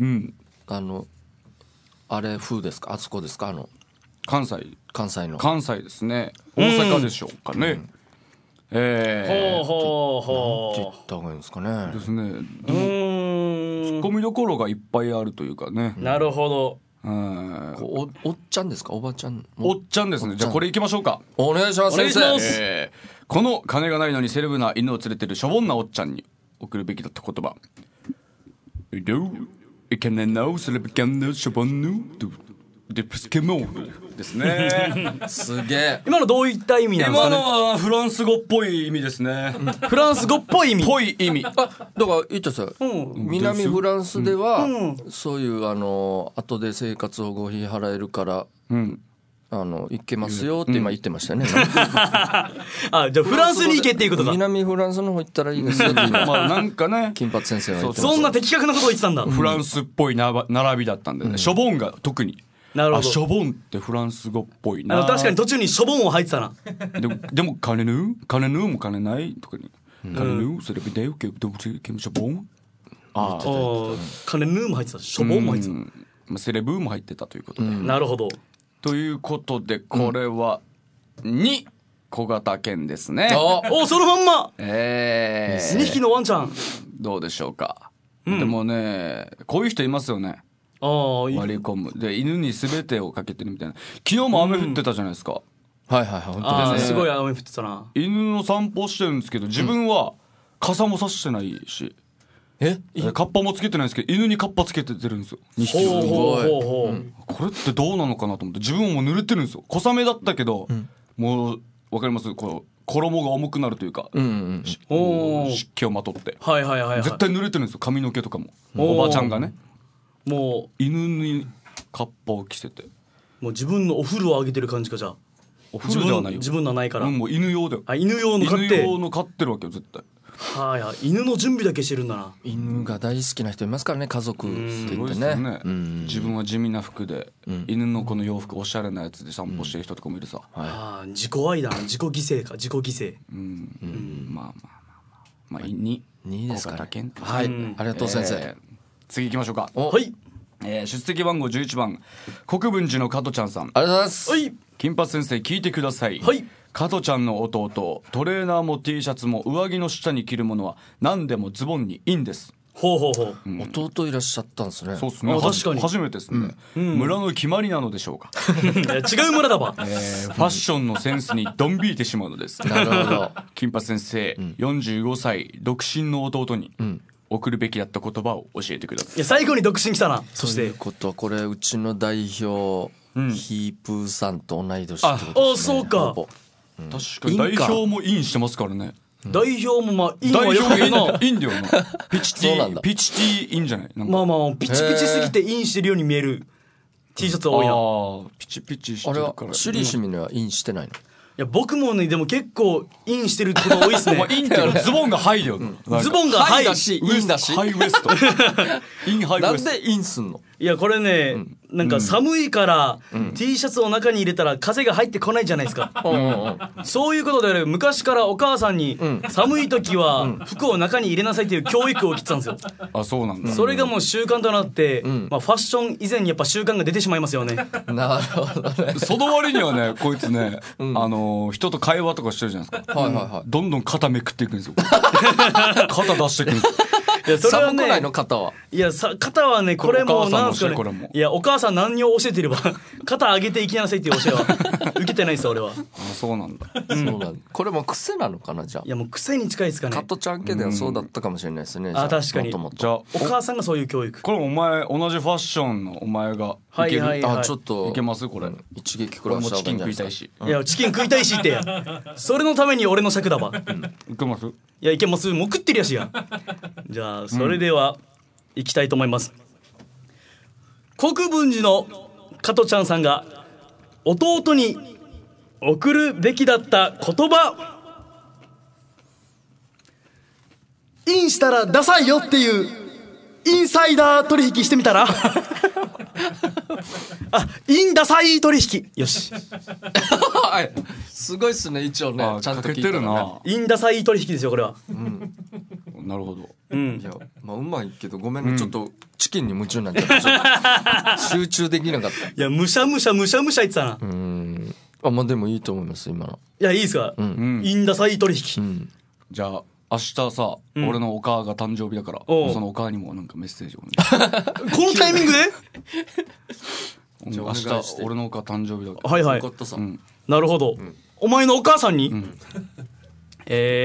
あれ風ですか？あそこですか？関西ですね。大阪でしょうかね。 なんて言った方がいいんですかね。 ですね。ツッコミどころがいっぱいあるというかね。 なるほど。 おっちゃんですか？おばちゃん？ おっちゃんですね。じゃあこれいきましょうか。 お願いします先生。 この金がないのにセレブな犬を連れてるしょぼんなおっちゃんに送るべきだった言葉。 いけねなうすれびけんのしょぼんぬでプスケモーですね。 すげえ。 今のどういった意味なんですかね。 今のはフランス語っぽい意味ですね。 フランス語っぽい意味。 ぽい意味。 だから言ったさ、南フランスでは、そういう後で生活保護費払えるから、行けますよって今言ってましたね。 あ、じゃあフランスに行けっていうことか。 南フランスの方行ったらいいですよって今まあなんかね、 金髪先生が言ってました。 そんな的確なことを言ってたんだ。 フランスっぽい並びだったんでね。ショボンが特に。 なるほど。 ショボンってフランス語っぽいな。 確かに途中にショボンを入ってたな。 でも金ぬも金ないとかに。金ぬそれで受けどうせショボン。 ああ、金ぬも入ってた。ショボンも入ってた。 セレブも入ってたということで。 なるほど。 ということでこれは2小型犬ですね。 お、そのまんま。 2 2匹のワンちゃん。 どうでしょうか。でもね、こういう人いますよね。割り込むで犬に全てをかけてるみたいな。昨日も雨降ってたじゃないですか。 はいはいはい、本当ですね。 すごい雨降ってたな。 犬の散歩してるんですけど自分は傘もさしてないし、カッパもつけてないんですけど犬にカッパつけてるんですよ。2匹。これってどうなのかなと思って自分も濡れてるんですよ。小雨だったけど、もうわかります。こう衣が重くなるというか、湿気をまとって、絶対濡れてるんですよ。髪の毛とかも。おばちゃんがね、もう犬にカッパを着せて、 もう自分のお風呂をあげてる感じか。じゃあお風呂ではないよ。 自分のはないから、 もう犬用だよ。 犬用の飼ってるわけよ絶対。 犬の準備だけしてるんだな。 犬が大好きな人いますからね、家族って言ってね。 自分は地味な服で、犬のこの洋服おしゃれなやつで散歩してる人とかもいるさ。 自己愛だな。自己犠牲か。自己犠牲。 まあ2 ですかね。 はい、 ありがとう先生。 次行きましょうか。 はい。 出席番号11番国分寺の加トちゃんさん。 ありがとうございます。 金髪先生聞いてください。加トちゃんの弟トレーナーも T シャツも上着の下に着るものは何でもズボンにいいんです。 弟いらっしゃったんですね。 そうですね。確かに初めてですね。村の決まりなのでしょうか。 違う村だわ。 ファッションのセンスにドン引いてしまうのです。 なるほど。 金髪先生、45歳独身の弟に送るべきだった言葉を教えてください。 いや最後に独身来たな。そしてということはこれうちの代表、ヒープーさんと同い年ってことですね。 そうか。 確かに代表もインしてますからね。 代表もまあインはよくな。 いいんだよな。ピチティいいんじゃない。 まあピチピチすぎてインしてるように見える T シャツ多いな。 ピチピチしてるから。 あれはシュリーシミにはインしてないの？ いや僕もねでも結構インしてること多いですね。 インってズボンがハイだよ。 ズボンがハイだしインだしハイウエスト。インハイウエスト。 なんでインすんの？ いやこれね、なんか寒いから、T シャツを中に入れたら風が入ってこないじゃないですか。そういうことで昔からお母さんに、寒い時は服を中に入れなさいっていう教育を聞いてたんですよ。 あ、そうなんだ。 それがもう習慣となって、まあ、ファッション以前にやっぱ習慣が出てしまいますよね。 なるほどね。 その割にはねこいつね、人と会話とかしてるじゃないですか。どんどん肩めくっていくんですよ。肩出していくんですよ。 いやそれはね、 寒くないの肩は。 いや肩はねこれもなんですかね。いやお母さん何を教えてれば肩上げていきなさいっていう教えは受けてないです俺は。 そうなんだ。 そうなんだ。これも癖なのかなじゃあ。 いやもう癖に近いですかね。 加トちゃん家ではそうだったかもしれないですね。 あ確かに。 じゃあお母さんがそういう教育。 これお前同じファッションのお前がいける。 あちょっといけますこれ。 一撃食らわしたチキン食いたいし。 いやチキン食いたいしってや。それのために俺の尺だわ。 いけます？ いやいけます。もう食ってるやしや。じゃあそれでは、いきたいと思います。国分寺の加トちゃんさんが弟に送るべきだった言葉。インしたらダサいよっていうインサイダー取引してみたら。あ、インダサい取引。よし。 すごいっすね一応ね。ちゃんと聞いてるな。 インダサい取引ですよこれは。 なるほど。 いやまあうまいけどごめんね、ちょっとチキンに夢中になっちゃった。集中できなかった。いやむしゃむしゃむしゃむしゃ言ってたな。 まあでもいいと思います今の。 いやいいですか。インダサい取引。 じゃあ明日さ、俺のお母が誕生日だから、そのお母にもなんかメッセージを。このタイミングで？ 明日俺のお母誕生日だから。 はいはい。なるほど。お前のお母さんに？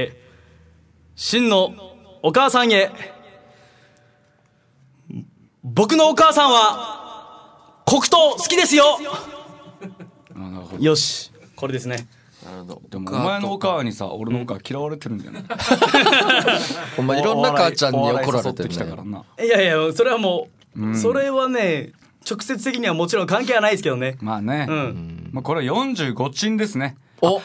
真のお母さんへ、 僕のお母さんは黒糖好きですよ。よし、これですね。 なるほど。 でもお前のお母にさ、俺のお母嫌われてるんじゃない？ お前いろんな母ちゃんに怒られてるきたからね。 な。 いやいや、それはもう、それはね、直接的にはもちろん関係はないですけどね。 まあね、まあこれは45チンですね。 お、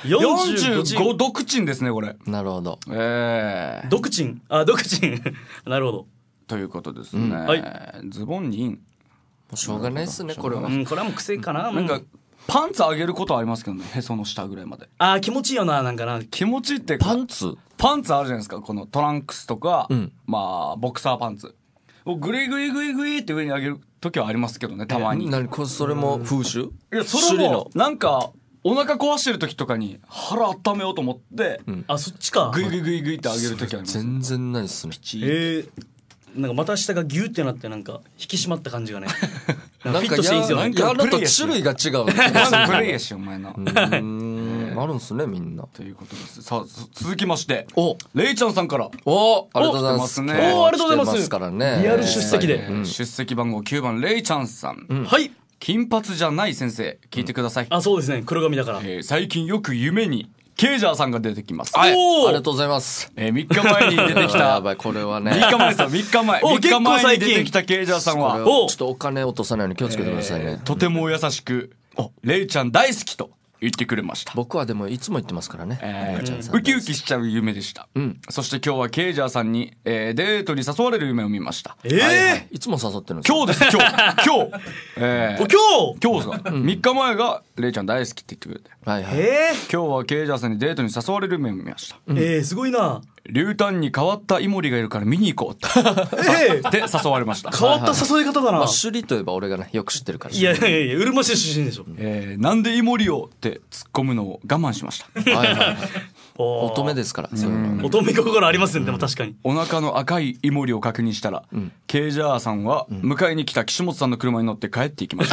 45独チンですねこれ。 なるほど。 独チン。あ、独チン。なるほど。 ということですね。 はい。 ズボンにイン。もうしょうがないですねこれは。 これはもう癖かな。 なんかパンツ上げることはありますけどね、へその下ぐらいまで。 あー、気持ちいいよな、なんかな。 気持ちいいってパンツあるじゃないですか、このトランクスとか、まあボクサーパンツをグリグリグリグリって上に上げる時はありますけどね、たまに。 それも風習？ いや、それもなんかお腹壊してる時とかに腹温めようと思って、 あ、そっちか。 グイグイグイグイって上げる時あります。 全然ないっすね。 なんか股下がギュってなってなんか引き締まった感じがね。 なんかフィットしていいんですよね。 やると種類が違う。 プレイやしお前な。 あるんすねみんな。 ということです。さあ続きまして、 お、 レイちゃんさんから。 お、ありがとうございます。 お、 ありがとうございます。 来てからね。 リアル出席で。 出席番号9番レイちゃんさん。 はい。 金髪じゃない先生、聞いてください。 あ、そうですね。黒髪だから。 最近よく夢にケイジャーさんが出てきます。 はい、ありがとうございます。 3日前に出てきた。 やばい、これはね。 3日前ですよ、3日前。3日前に出てきたケイジャーさんは、 ちょっとお金落とさないように気をつけてくださいね。 とても優しく、レイちゃん大好きと言ってくれました。 僕はでもいつも言ってますからね。 ウキウキしちゃう夢でした。そして今日はケイジャーさんに、デートに誘われる夢を見ました。 いつも誘ってるんですか？ 今日です、今日。 今日ですか。3日前がレイちゃん大好きって言ってくれて。今日はケイジャーさんにデートに誘われる夢を見ました。 すごいな。 竜丹に変わったイモリがいるから見に行こうって誘われました。 変わった誘い方だな。 首里といえば俺がねよく知ってるから。 いやいやいや、うるま市出身でしょ。 なんでイモリをって突っ込むのを我慢しました。 乙女ですから。 乙女心ありますね。でも確かに。 お腹の赤いイモリを確認したら、ケイジャーさんは迎えに来た岸本さんの車に乗って帰っていきました。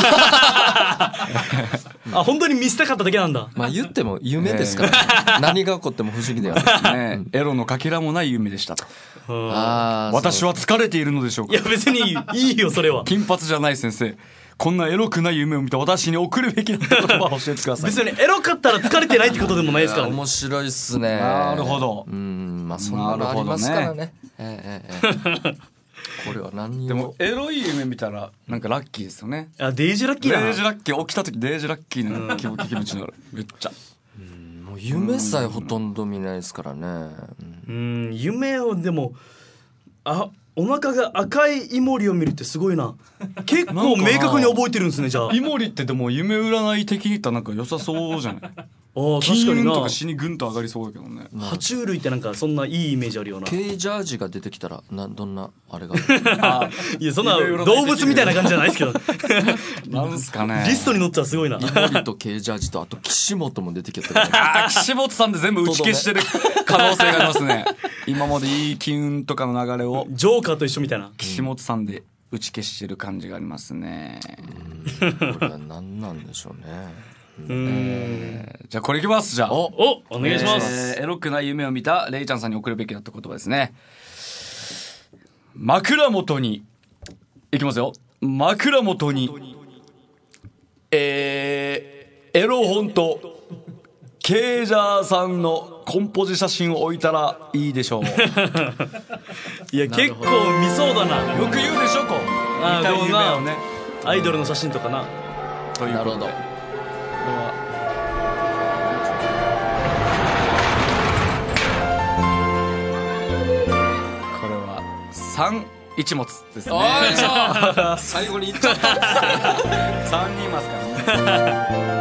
あ、本当に見せたかっただけなんだ。 まあ言っても夢ですから。何が起こっても不思議ではないですね。エロのかけらもない夢でしたと。 あ、 私は疲れているのでしょうか。 いや別にいいよそれは。 金髪じゃない先生、こんなエロくない夢を見た私に送るべきな言葉を教えてください。 別にエロかったら疲れてないってことでもないですからね。 面白いっすね。 なるほど。 まあそんなのありますからね。これは何を。 でもエロい夢見たらなんかラッキーですよね。 あ、デイジラッキーだな。 デイジラッキー、起きた時デイジラッキーな気持ちになる。めっちゃ。 もう夢さえほとんど見ないですからね。 夢をでもお腹が赤いイモリを見るってすごいな。結構明確に覚えてるんですね。じゃあイモリってでも夢占い的に言ったらなんか良さそうじゃない？ 確かにな。 金運とか死にぐんと上がりそうだけどね。 爬虫類ってなんかそんないいイメージあるような。 ケイジャージが出てきたらどんなあれがいやそんな動物みたいな感じじゃないですけど。 なんすかね。 リストに載ってたらすごいな。 イモリとケイジャージとあと岸本も出てきたら。 岸本さんで全部打ち消してる可能性がありますね。今までいい金運とかの流れをジョーカーと一緒みたいな。 岸本さんで打ち消してる感じがありますね。 これは何なんでしょうね。 じゃあこれいきます。じゃあお願いします。 エロくない夢を見たレイちゃんさんに送るべきだった言葉ですね。枕元にいきますよ。枕元にエロ本とケイジャーさんのコンポジ写真を置いたらいいでしょう。 いや結構見そうだな。 よく言うでしょこう見たい夢をね。 アイドルの写真とかな。 ということでこれは3一物ですね。 最後に言っちゃった。 3人いますからね。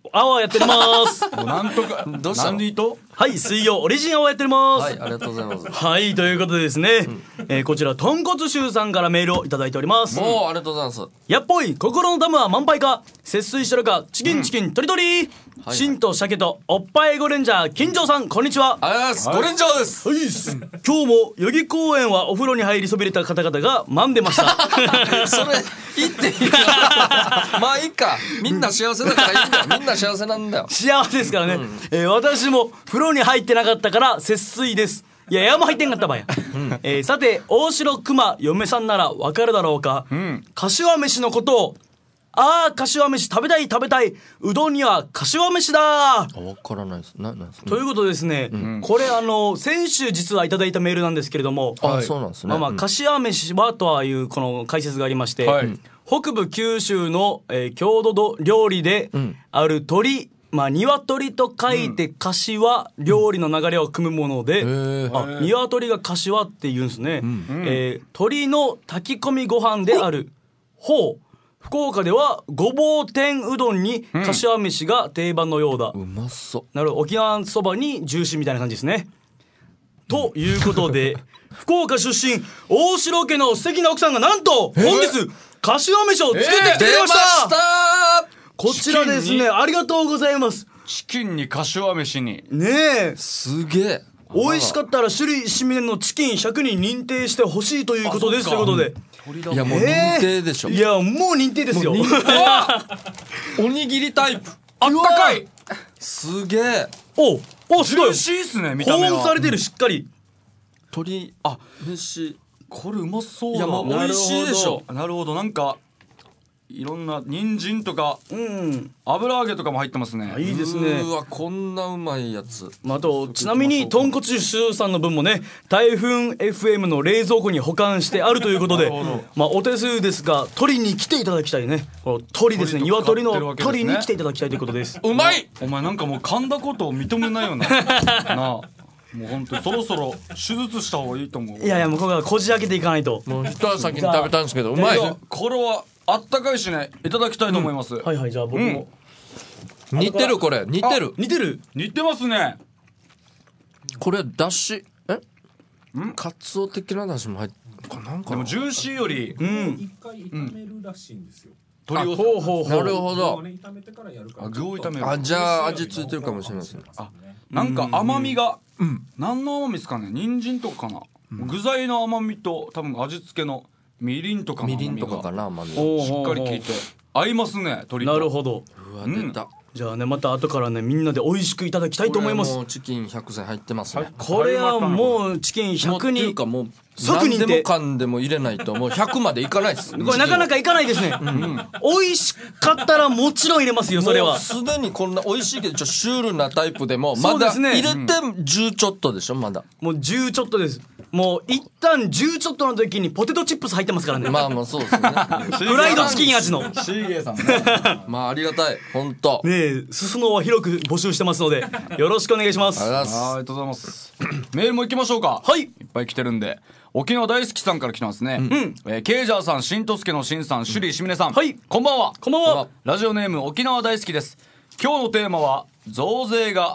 アワーやっておりますもうなんとかどうしたの何でいいとはい、水曜オリジンアワーやっております。 はい、ありがとうございます。 はい、ということでですね、こちら豚骨臭さんからメールをいただいております。 もうありがとうございます。 やっぽい心のダムは満杯か、節水してるか、チキンチキントリトリ、シンと鮭とおっぱいゴレンジャー金城さん、こんにちは。 ありがとうございます。ゴレンジャーです。 はいっす。今日も代々木公園はお風呂に入りそびれた方々がまんでましたそれ言っていいかまあいいか、みんな幸せだからいいんだよ。みんな幸せなんだよ。 幸せですからね、私も風呂に入ってなかったから節水です。いや、山入ってんかったばや、さて大城熊嫁さんならわかるだろうか、柏飯のことを、ああ柏飯食べたい食べたい、うどんには柏飯だ。 わからないです。なんですか。 ということでですね、これ先週実はいただいたメールなんですけれども、 そうなんですね。 柏飯はとはいうこの解説がありまして、 はい北部九州の、郷土料理である鳥、鶏と書いて柏、料理の流れを組むもので、鶏が柏って言うんですね、鶏の炊き込みご飯であるほう、福岡ではごぼう天うどんに柏飯が定番のようだ、 うまそう。 なるほど、沖縄そばにジューシーみたいな感じですね。ということで福岡出身大城家の素敵な奥さんがなんと本日柏飯を作ってきてくれました。 出ましたこちらですね、ありがとうございます。 チキンに柏飯にねえ、 すげえ。 美味しかったら首里市民のチキン100に認定してほしいということです。ということで、 いやもう認定でしょ。 いやもう認定ですよ。 おにぎりタイプ。 あったかい。 すげえ。 おすごい、 ジューシーっすね、見た保目は。 温されてる、しっかり。 鶏飯。 これうまそうだ。 いやもう美味しいでしょ。 なるほど、なんかいろんな人参とか油揚げとかも入ってますね。 いいですね。 うわ、こんなうまいやつ。 あとちなみに豚骨臭さんの分もね、台風 FM の冷蔵庫に保管してあるということで、お手数ですが取りに来ていただきたいね。この鳥ですね、鶏の取りに来ていただきたいということです。 うまい。 お前なんかもう噛んだことを認めないよななあ、もう本当にそろそろ手術した方がいいと思う。 いやいや、もうここはこじ開けていかないと。 もう一足先に食べたんですけどうまい。 これはあったかいしね、いただきたいと思います。 はいはい、じゃあ僕も、 似てる、これ似てる。 似てる。 似てますね。 これだしカツオ的なだしも入ってなんかでもジューシーより一回炒めるらしいんですよ。 鶏をほうなるほど。 炒めてからやるから。 具を炒める。 あ、じゃあ味ついてるかもしれません。 なんか甘みが、何の甘みですかね、人参とかかな、具材の甘みと多分味付けのみりんとかの甘みがみりんとかかな、甘み。 しっかり効いて合いますね、鶏と。 なるほど。 うわ、出た。 じゃあね、また後からね、みんなで美味しくいただきたいと思います。 もうチキン100膳入ってますね。 これはもうチキン100 っていうにかもう即認定。 何でもかんでも入れないともう100までいかないです。 これなかなかいかないですね、美味しかったらもちろん入れますよ、それは。 もうすでにこんな美味しいけどシュールなタイプでもまだそうですね入れて10ちょっとでしょ。まだもう10ちょっとです。もう一旦10ちょっとの時にポテトチップス入ってますからね。 まあまあそうですね。 フライドチキン味の。ねシーゲーさんねまあありがたい本当。 え、裾野は広く募集してますのでよろしくお願いします。 ありがとうございます。 ありがとうございますメールも行きましょうか。 はい、 いっぱい来てるんで。沖縄大好きさんから来てますね。ケイジャーさん、しんとすけのしんさん、首里しみねさん、 はいこんばんは。 こんばんは。 ラジオネーム沖縄大好きです。今日のテーマは増税が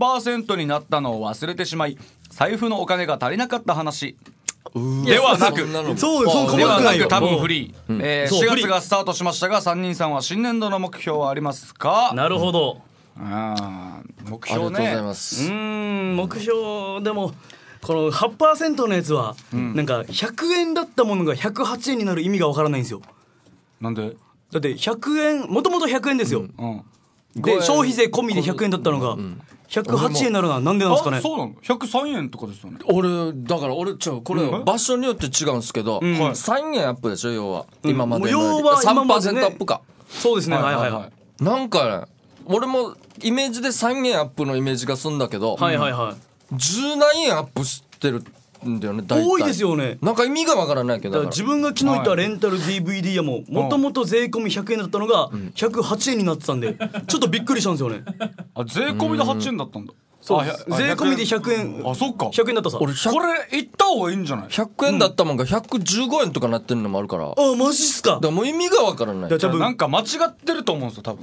8% になったのを忘れてしまい財布のお金が足りなかった話ではなく、 そう細ではかくないよ。 なく多分フリー、4 そうフリー月がスタートしましたが、3人さんは新年度の目標はありますか？ なるほど。 目あり標がとうございね。 ます。 目標でもこの 8% のやつは、なんか100円だったものが108円になる意味がわからないんですよ。 なんで？ だって100円、もともと100円ですよ、で消費税込みで100円だったのが108円になるのはなんでなんですかね。 あ、そうなの？103円とかですよね。 俺だからこれ場所によって違うんですけど、3円アップでしょ要は、今までの要は今までね 3% アップか。 そうですね、はいはいはい、 なんかね、俺もイメージで3円アップのイメージがするんだけど、 はいはいはい、 10何円アップしてるんだよね大体。 多いですよね。 なんか意味がわからないけど、 だから自分が昨日言ったレンタル DVD 屋ももともと税込み100円だったのが108円になってたんでちょっとびっくりしたんですよね。 あ、税込みで8円だったんだ。 そう、 あ税込みで100円。 あ、そっか。 100円だったさ。 俺これ行った方がいいんじゃない 100円だったもんが115円とかなってるのもあるから、だかあ、マジっすか。 らもう意味がわからない。 多分なんか間違ってると思うんですよ多分。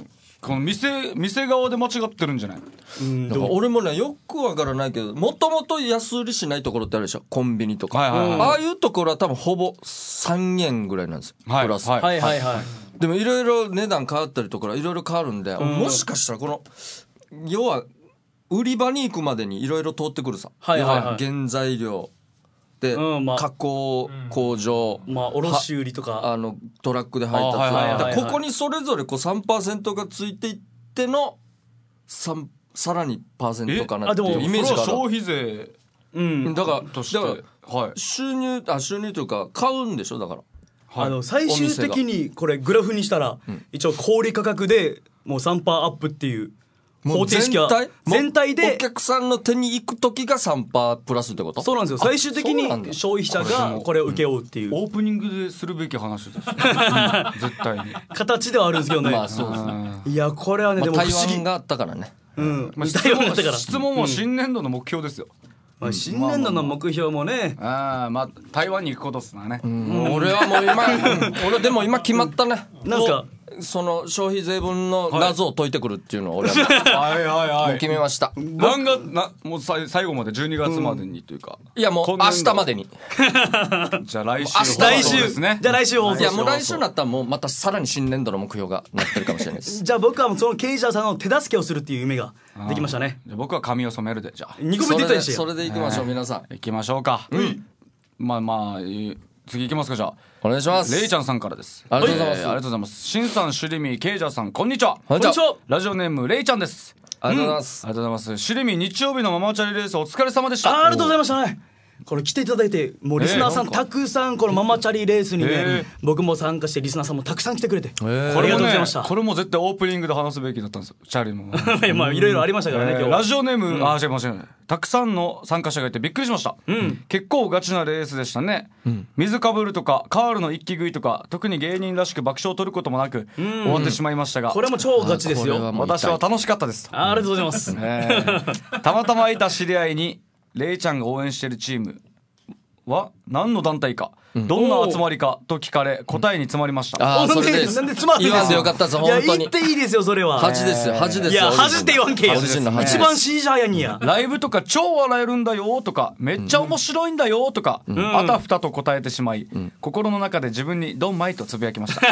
この店側で間違ってるんじゃない？ だから俺もねよくわからないけど、もともと安売りしないところってあるでしょ、コンビニとか、ああいうところは多分ほぼ3円ぐらいなんですよ、プラス。でもいろいろ値段変わったりとかいろいろ変わるんで、もしかしたらこの要は売り場に行くまでにいろいろ通ってくるさ、要は原材料で、加工工場、 卸売りとかトラックで配達、ここにそれぞれこう 3% がついていってのさらにパーセントかなっていうイメージがある。 消費税だから収入というか買うんでしょ。だから最終的にこれグラフにしたら一応小売価格でもう 3% アップっていう方程式は全体でお客さんの手に行く時が 3% プラスってこと？ そうなんですよ。最終的に消費者がこれを請け負うっていうオープニングでするべき話です絶対に形ではあるんですけどね。 まあそうですね。 いやこれはね、でも台湾があったからね。 質問も新年度の目標ですよ。 新年度の目標もね、 台湾に行くことっすね。 俺はもう俺でも今決まったね。 なんすか？ その消費税分の謎を解いてくるっていうのを俺はもう決めました。 もう最後まで12月までにというか、 いやもう明日までにじゃあ来週ですね。じゃあ来週放送。 いやもう来週になったらもうまたさらに新年度の目標がなってるかもしれないですじゃあ僕はもうその経営者さんの手助けをするっていう夢ができましたね。 じゃあ僕は髪を染めるで、じゃあ 2個目出たりして、 それで行きましょう。皆さん行きましょうか。まあ次行きますか。じゃあお願いします。 レイちゃんさんからです。 ありがとうございます。 ありがとうございます。しんさん、シュリミ、ケイジャーさん、こんにちは。 こんにちは。 ラジオネームレイちゃんです。 ありがとうございます。 ありがとうございます。シュリミ、日曜日のママチャリレースお疲れ様でした。 ありがとうございましたね。これ来ていただいて、もうリスナーさんたくさんこのママチャリレースにね、僕も参加して、リスナーさんもたくさん来てくれて、ありがとうございました。 これも絶対オープニングで話すべきだったんですよ、チャリも。 まあいろいろありましたからね、今日ラジオネーム、間違いない。たくさんの参加者がいてびっくりしました。結構ガチなレースでしたね。水かぶるとかカールの一気食いとか、特に芸人らしく爆笑を取ることもなく終わってしまいましたが、 これも超ガチですよ。 私は楽しかったです。 ありがとうございます。 たまたまいた知り合いにレイちゃんが応援しているチームは何の団体か、どんな集まりかと聞かれ、答えに詰まりました。 それでなんで詰まるんです言わんでよかったです本当に。 いや言っていいですよそれは。 恥ですよ恥ですよ。 いや恥って言わんけよ。一番シージャーやにや。 ライブとか超笑えるんだよとか、めっちゃ面白いんだよとか、あたふたと答えてしまい、心の中で自分にドンマイとつぶやきました。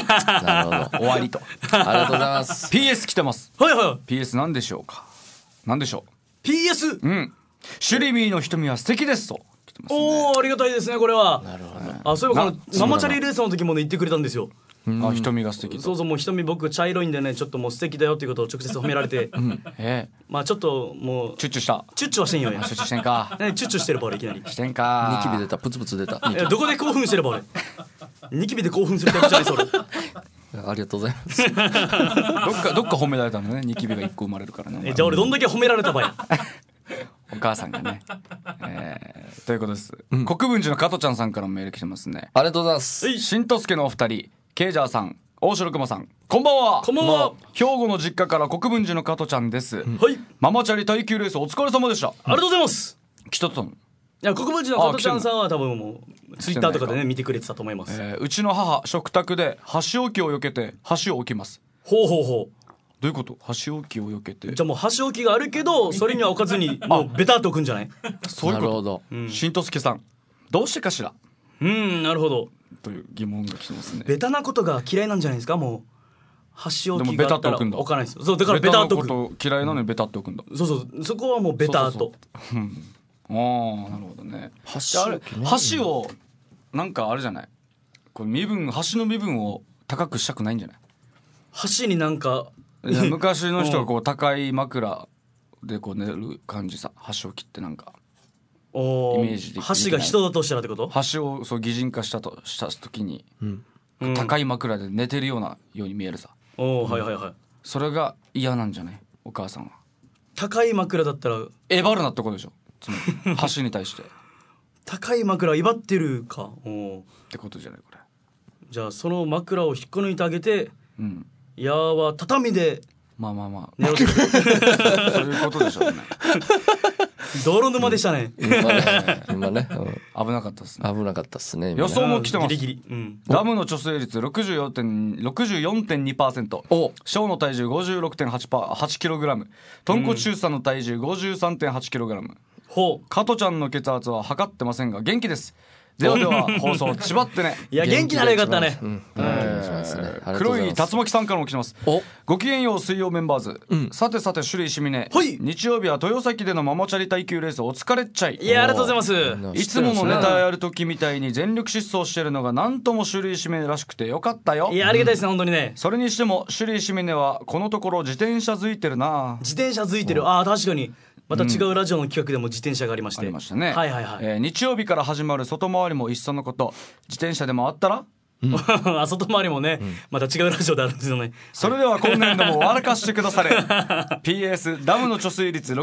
なるほど。 終わりと。 ありがとうございます。 PS 来てます。 はいはい。 PS 何でしょうか。何でしょう。PS。 シュリミーの瞳は素敵ですと。 おー、ありがたいですねこれは。 なるほどね。 あ、そういえばこのママチャリレースの時もね言ってくれたんですよ。 瞳が素敵。 そうそう、もう瞳僕茶色いんでね、ちょっともう素敵だよっていうことを直接褒められて、まあちょっともうチュッチュした。 チュッチュはしてんよ。 チュッチュしてんか。 チュッチュしてれば俺いきなりしてんか。 ニキビ出た、プツプツ出た。 どこで興奮してれば俺ニキビで興奮するタイプじゃないそれ。 ありがとうございます。 どっか褒められたのね。ニキビが1個生まれるからね。 じゃあ俺どんだけ褒められたばや。 お母さんがね。ということです。国分寺の加トちゃんさんからもメール来てますね。 ありがとうございます。 しんとすけのお二人、ケイジャーさん、大城熊さん、こんばんは。 こんばんは。 兵庫の実家から国分寺の加トちゃんです。 はい。 ママチャリ耐久レースお疲れ様でした。 ありがとうございます。 来たの？ いや、国分寺の加トちゃんさんは多分もうツイッターとかでね見てくれてたと思います。 うちの母食卓で箸置きを避けて箸を置きます。 ほうほうほう。 どういうこと？箸置きを避けて。 じゃあもう箸置きがあるけどそれには置かずにもうベタっと置くんじゃない？ そういうこと。 なるほど。 しんとすけさん、どうしてかしら？ なるほど。 という疑問が来てますね。 ベタなことが嫌いなんじゃないですか？もう箸置きがあったら置かないですよ。そうだからベベタタっと置く。 なこと嫌いなのにベタって置くんだ。 そうそう、そこはもうベタっと。 ああ、なるほどね。箸をなんかあれじゃない？これ箸の身分を高くしたくないんじゃない？ 箸になんか昔の人がこう高い枕でこう寝る感じさ、箸置きってなんかイメージできる。 箸が人だとしたらってこと？ 箸をそう擬人化した時に、高い枕で寝てるように見えるさ。 はいはいはい。 それが嫌なんじゃない？お母さんは。 高い枕だったらえばるなってことでしょ。つまり箸に対して高い枕威張ってるか。 ってことじゃないこれ。 じゃあその枕を引っこ抜いてあげて、いやは畳でまあ寝ろってそういうことでしょうね。 泥沼でしたね。 今ね、 危なかったですね。 危なかったっすね。今ね予想も来てます。 ギリギリ。 ダムの貯水率 64.2%、 小の体重 56.8kg、 豚骨出産の体重 53.8kg、 ほう。 加トちゃんの血圧は測ってませんが元気です。ではでは放送ちばってね。 いや元気ならよかったね。 黒い竜巻さんからも来てます。ごきげんよう水曜メンバーズ、さてさて首里石峰、日曜日は豊崎でのママチャリ耐久レースお疲れっちゃい。 いやありがとうございます。 いつものネタやる時みたいに全力疾走してるのがなんとも首里石峰らしくてよかったよ。 いやありがたいですね本当にね。 それにしても首里石峰はこのところ自転車づいてるな。 自転車づいてる。ああ確かに。また違うラジオの企画でも自転車がありまして、 ありましたね。 はいはいはい。 日曜日から始まる外回りも一緒のこと。自転車でもあったら外回りもね、また違うラジオであるんですよね。 それでは今年度も笑かしてくだされ。PS ダムの貯水率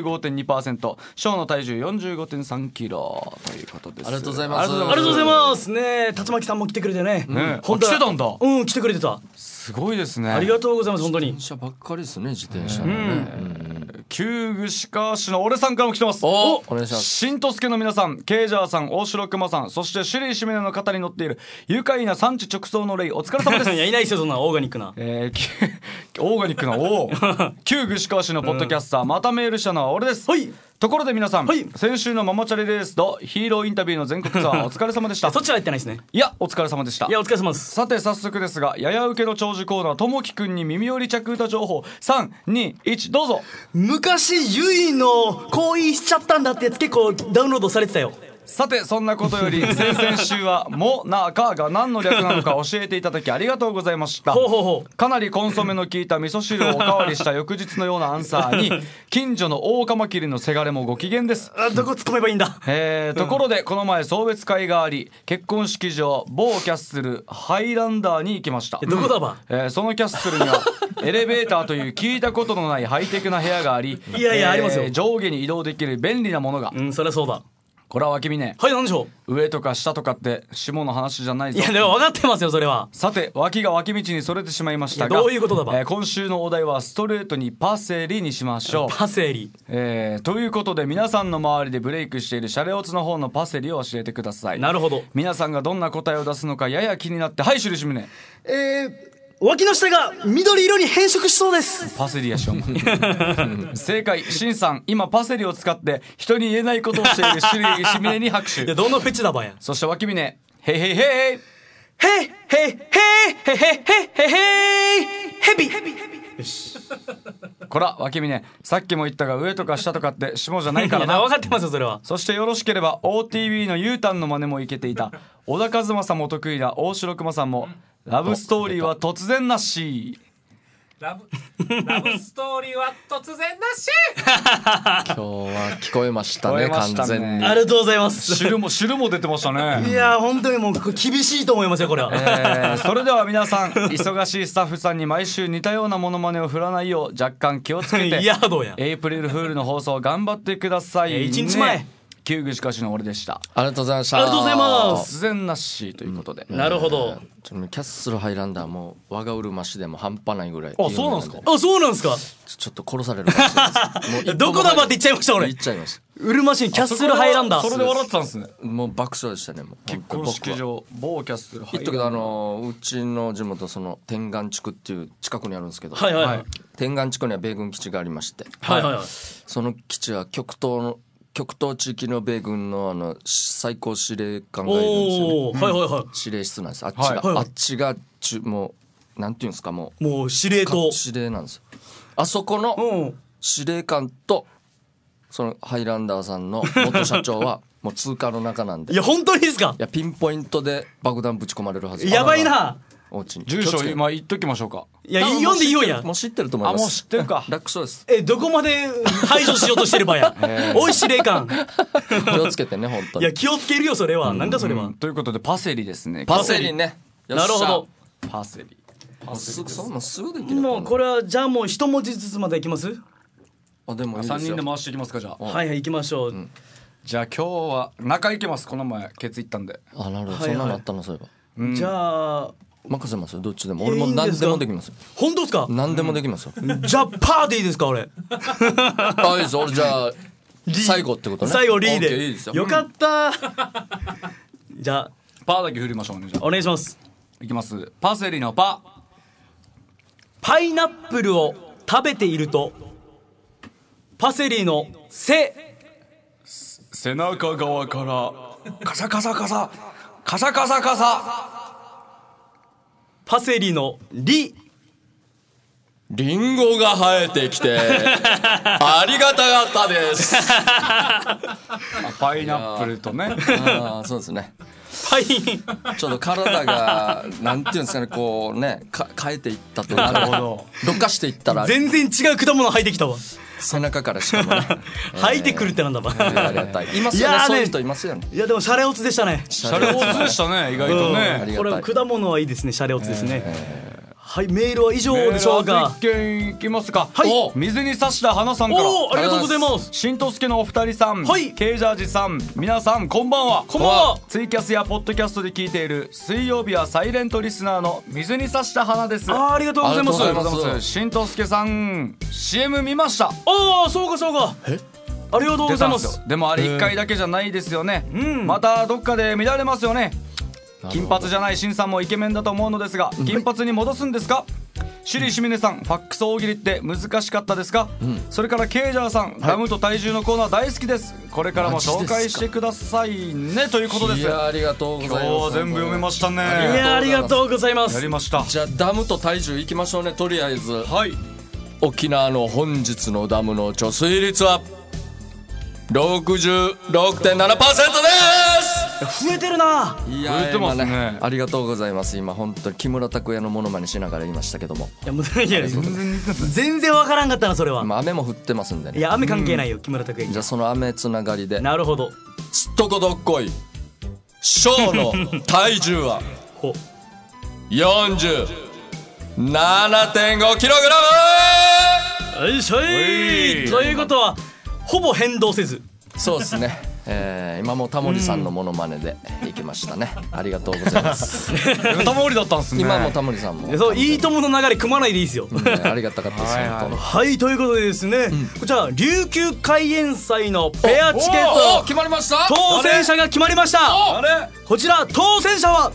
65.2%、 小の体重 45.3kg ということです。 ありがとうございます。 ありがとうございますね。竜巻さんも来てくれてね。 本当来てたんだ。 来てくれてた。 すごいですね。 ありがとうございます本当に。 自転車ばっかりですね自転車ね。 旧串川市の俺さんからも来てます。 お願いします。 新とすけの皆さん、ケイジャーさん、大城熊さん、そして首里石峰の方に乗っている愉快な産地直送のレイ、お疲れ様です。 いやいないですよそんなオーガニックな。 オーガニックな旧串川市のポッドキャスター、またメールしたのは俺です。ところで皆さん、先週のママチャリレースとヒーローインタビューの全国ツアーお疲れ様でした。 そっちはやってないですね。 いやお疲れ様でした。 いやお疲れ様です。 さて早速ですが、やや受けの長寿コーナー、ともきくんに耳寄り着歌情報、321どうぞ。 昔ゆいの行為しちゃったんだってやつ結構ダウンロードされてたよ。 さてそんなことより先々週はもなかが何の略なのか教えていただきありがとうございました。かなりコンソメの効いた味噌汁をおかわりした翌日のようなアンサーに近所の大カマキリのせがれもご機嫌です。 どこ突っ込めばいいんだ。 ところでこの前送別会があり、結婚式場某キャッスルハイランダーに行きました。 どこだば、 そのキャッスルにはエレベーターという聞いたことのないハイテクな部屋があり、 いやいやありますよ。 上下に移動できる便利なものが。 そりゃそうだ。 これは脇峰。 はい、なんでしょう。上とか下とかって下の話じゃないぞ。 いやでも分かってますよそれは。 さて脇が脇道にそれてしまいましたが、 どういうことだば。 今週のお題はストレートにパセリにしましょう。 パセリ。 ということで皆さんの周りでブレイクしているシャレオツの方のパセリを教えてください。 なるほど。 皆さんがどんな答えを出すのかやや気になって、はい首里石峰。 脇の下が緑色に変色しそうです。 パセリやしょ正解。シンさん、今パセリを使って人に言えないことをしている首里石峰に拍手。 いやどのフェチだばや。 そして脇峰、へいへいへいへいへいへいへいへいへいへいヘビ。よし。 こら脇峰、さっきも言ったが上とか下とかって下じゃないからな。 分かってますよそれは。 そしてよろしければ OTV の U タンの真似もいけていた小田和正も得意な大城熊さんも、ラブストーリーは突然なし。 ラブストーリーは突然なし。 今日は聞こえましたね完全に。 ありがとうございます。 汁も出てましたね。 いや本当にもう厳しいと思いますよこれは。 それでは皆さん、忙しいスタッフさんに毎週似たようなモノマネを振らないよう若干気をつけてやどうや。 エイプリルフールの放送頑張ってくださいね。 1日前。 旧串川市の俺でした。 ありがとうございました。 ありがとうございます。 突然なしということで、 なるほど。 キャッスルハイランダーも我がうるま市でも半端ないぐらい。 あ、そうなんですか。 あ、そうなんですか。 ちょっと殺されるかもしれないです。 どこだばって言っちゃいました俺。 言っちゃいました。 うるま市にキャッスルハイランダー。 それで笑ってたんですね。 もう爆笑でしたね。もう結婚式場某キャッスルハイランダー。 言っとくとうちの地元その天眼地区っていう近くにあるんですけど、 はいはいはい。 天眼地区には米軍基地がありまして、 はいはいはい。 その基地は極東地域の米軍の最高司令官がいるんですよね。 はいはいはい。 司令室なんです。あっちがもうなんていうんですか、もう司令塔。 司令なんですよ。あそこの司令官とそのハイランダーさんの元社長はもう通貨の中なんで。 いや本当にですか。 いやピンポイントで爆弾ぶち込まれるはず。 やばいな。 お家に住所今言っときましょうか。 いや読んでいいよや。 もう知ってると思います。 もう知ってるか。 楽勝です。 どこまで排除しようとしてればや。おい司令官。 気をつけてね本当に。 いや気をつけるよそれは。なんだそれは。 ということでパセリですね。 パセリね。 なるほど。 パセリ。 そんなすぐできる。 もうこれはじゃあもう一文字ずつまでいきます。 あでもいいですよ。 3人で回していきますかじゃあ。 はいはい行きましょう。 じゃあ今日は中行けます。この前ケツ行ったんで。 あなるほど。そんなのあったのそういえば。 じゃあ任せますよ、どっちでも。俺も何でもできますよ。 本当ですか？ 何でもできますよ。 じゃあパーでいいですか俺。 あ、いいです。俺じゃあ最後ってことね。 最後リーオッケーいいでですよ。 よかった。じゃあパーだけ振りましょうね。じゃあお願いします。 いきます。パセリのパ。 パイナップルを食べているとパセリの背中側からカサカサカサカサカサカサ。 パセリのリンゴが生えてきてありがたかったです。 パイナップルとね。 あ、そうですね。 パインちょっと体がなんていうんですかね、こうね、変えていったというか、 なるほど。 どかしていったら全然違う果物生えてきたわ。 背中からしかもね生えてくるってなんだば。 ありがたい。いますよね、そういう人いますよね。 いやでもシャレオツでしたね。 シャレオツでしたね、意外とね。 これ果物はいいですね、シャレオツですね。はい、メールは以上でしょうか。 一件いきますか。 はい。 水に刺した花さんから。 お、ありがとうございます。 しんとすけのお二人さん、 はい、 ケイジャージさん、皆さんこんばんは。 こんばんは。 ツイキャスやポッドキャストで聞いている水曜日はサイレントリスナーの水に刺した花です。 ありがとうございます。 ありがとうございます。しんとすけさん CM 見ました。 ああ、そうかそうか。ありがとうございます。 でもあれ1回だけじゃないですよね。またどっかで見られますよね。金髪じゃないしんさんもイケメンだと思うのですが、金髪に戻すんですか？シュリーシミネさん、ファックス大喜利って難しかったですか？それからケイジャーさん、ダムと体重のコーナー大好きです。これからも紹介してくださいね、ということです。 いや、ありがとうございます。 今日全部読めましたね。 いや、ありがとうございます。 やりました。 じゃあダムと体重いきましょうね。とりあえず、 はい、 沖縄の本日のダムの貯水率は 66.7% です。 増えてるな。 いや、 増えてますね。 ありがとうございます。今本当に木村拓哉のモノマネしながら言いましたけども、 いや、もう全然わからんかったな、それは。 今雨も降ってますんでね。 いや、雨関係ないよ、木村拓哉に。 じゃあその雨つながりで、 なるほど。 すっとこどっこいショーの体重はほ 47.5 キログラム。 よいしょい。ということはほぼ変動せず。 そうですね。今もタモリさんのモノマネでいきましたね。ありがとうございます。 タモリだったんですね。 今もタモリさんも。 そう、いいともの流れ組まないでいいですよ。 ありがたかったです。本当に。 はい、ということでですね、こちら琉球海援祭のペアチケット決まりました。 当選者が決まりました。こちら当選者は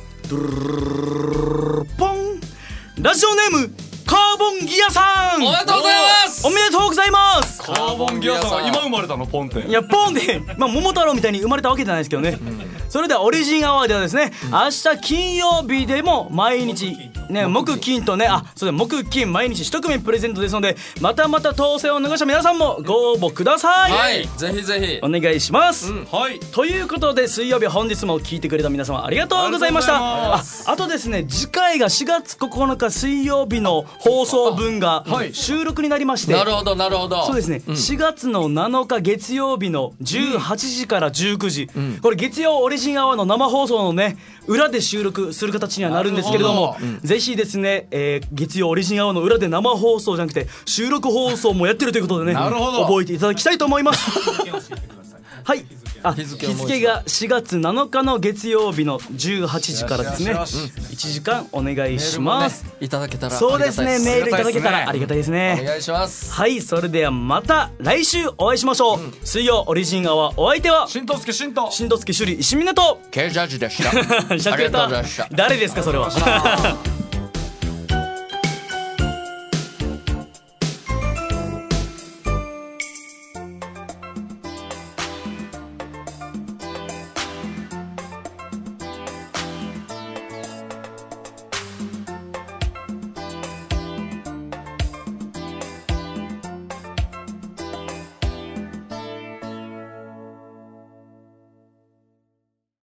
ポン、ラジオネームカーボンギアさん。 おめでとうございます。 おめでとうございます。 カーボンギアさんは今生まれたの？ポンって。 いや、ポンで、まあ、桃太郎みたいに生まれたわけじゃないですけどね。それではオリジンアワーではですね、明日金曜日でも毎日ね、木金とね、そうだ、木金毎日一組プレゼントですので、またまた当選を逃した皆さんもご応募ください。 はい、ぜひぜひお願いします。 はい。 ということで水曜日本日も聞いてくれた皆様ありがとうございました。あとですね、次回が4月9日水曜日の放送分が収録になりまして、 なるほどなるほど。 そうですね、4月の7日月曜日の18時から19時、これ月曜オリジンアワーの生放送のね裏で収録する形にはなるんですけれども、ぜひですね、月曜オリジンアワーの裏で生放送じゃなくて収録放送もやってるということでね、覚えていただきたいと思います。はい、日付が4月7日の月曜日の18時からですね、1時間お願いします。 いただけたら。 そうですね、メールいただけたらありがたいですね。 お願いします。 はい、それではまた来週お会いしましょう。水曜オリジンアワー、お相手はしんとすけしんとしんとすけしゅり石峰とケイジャージでした。 しゃくれた。誰ですかそれは。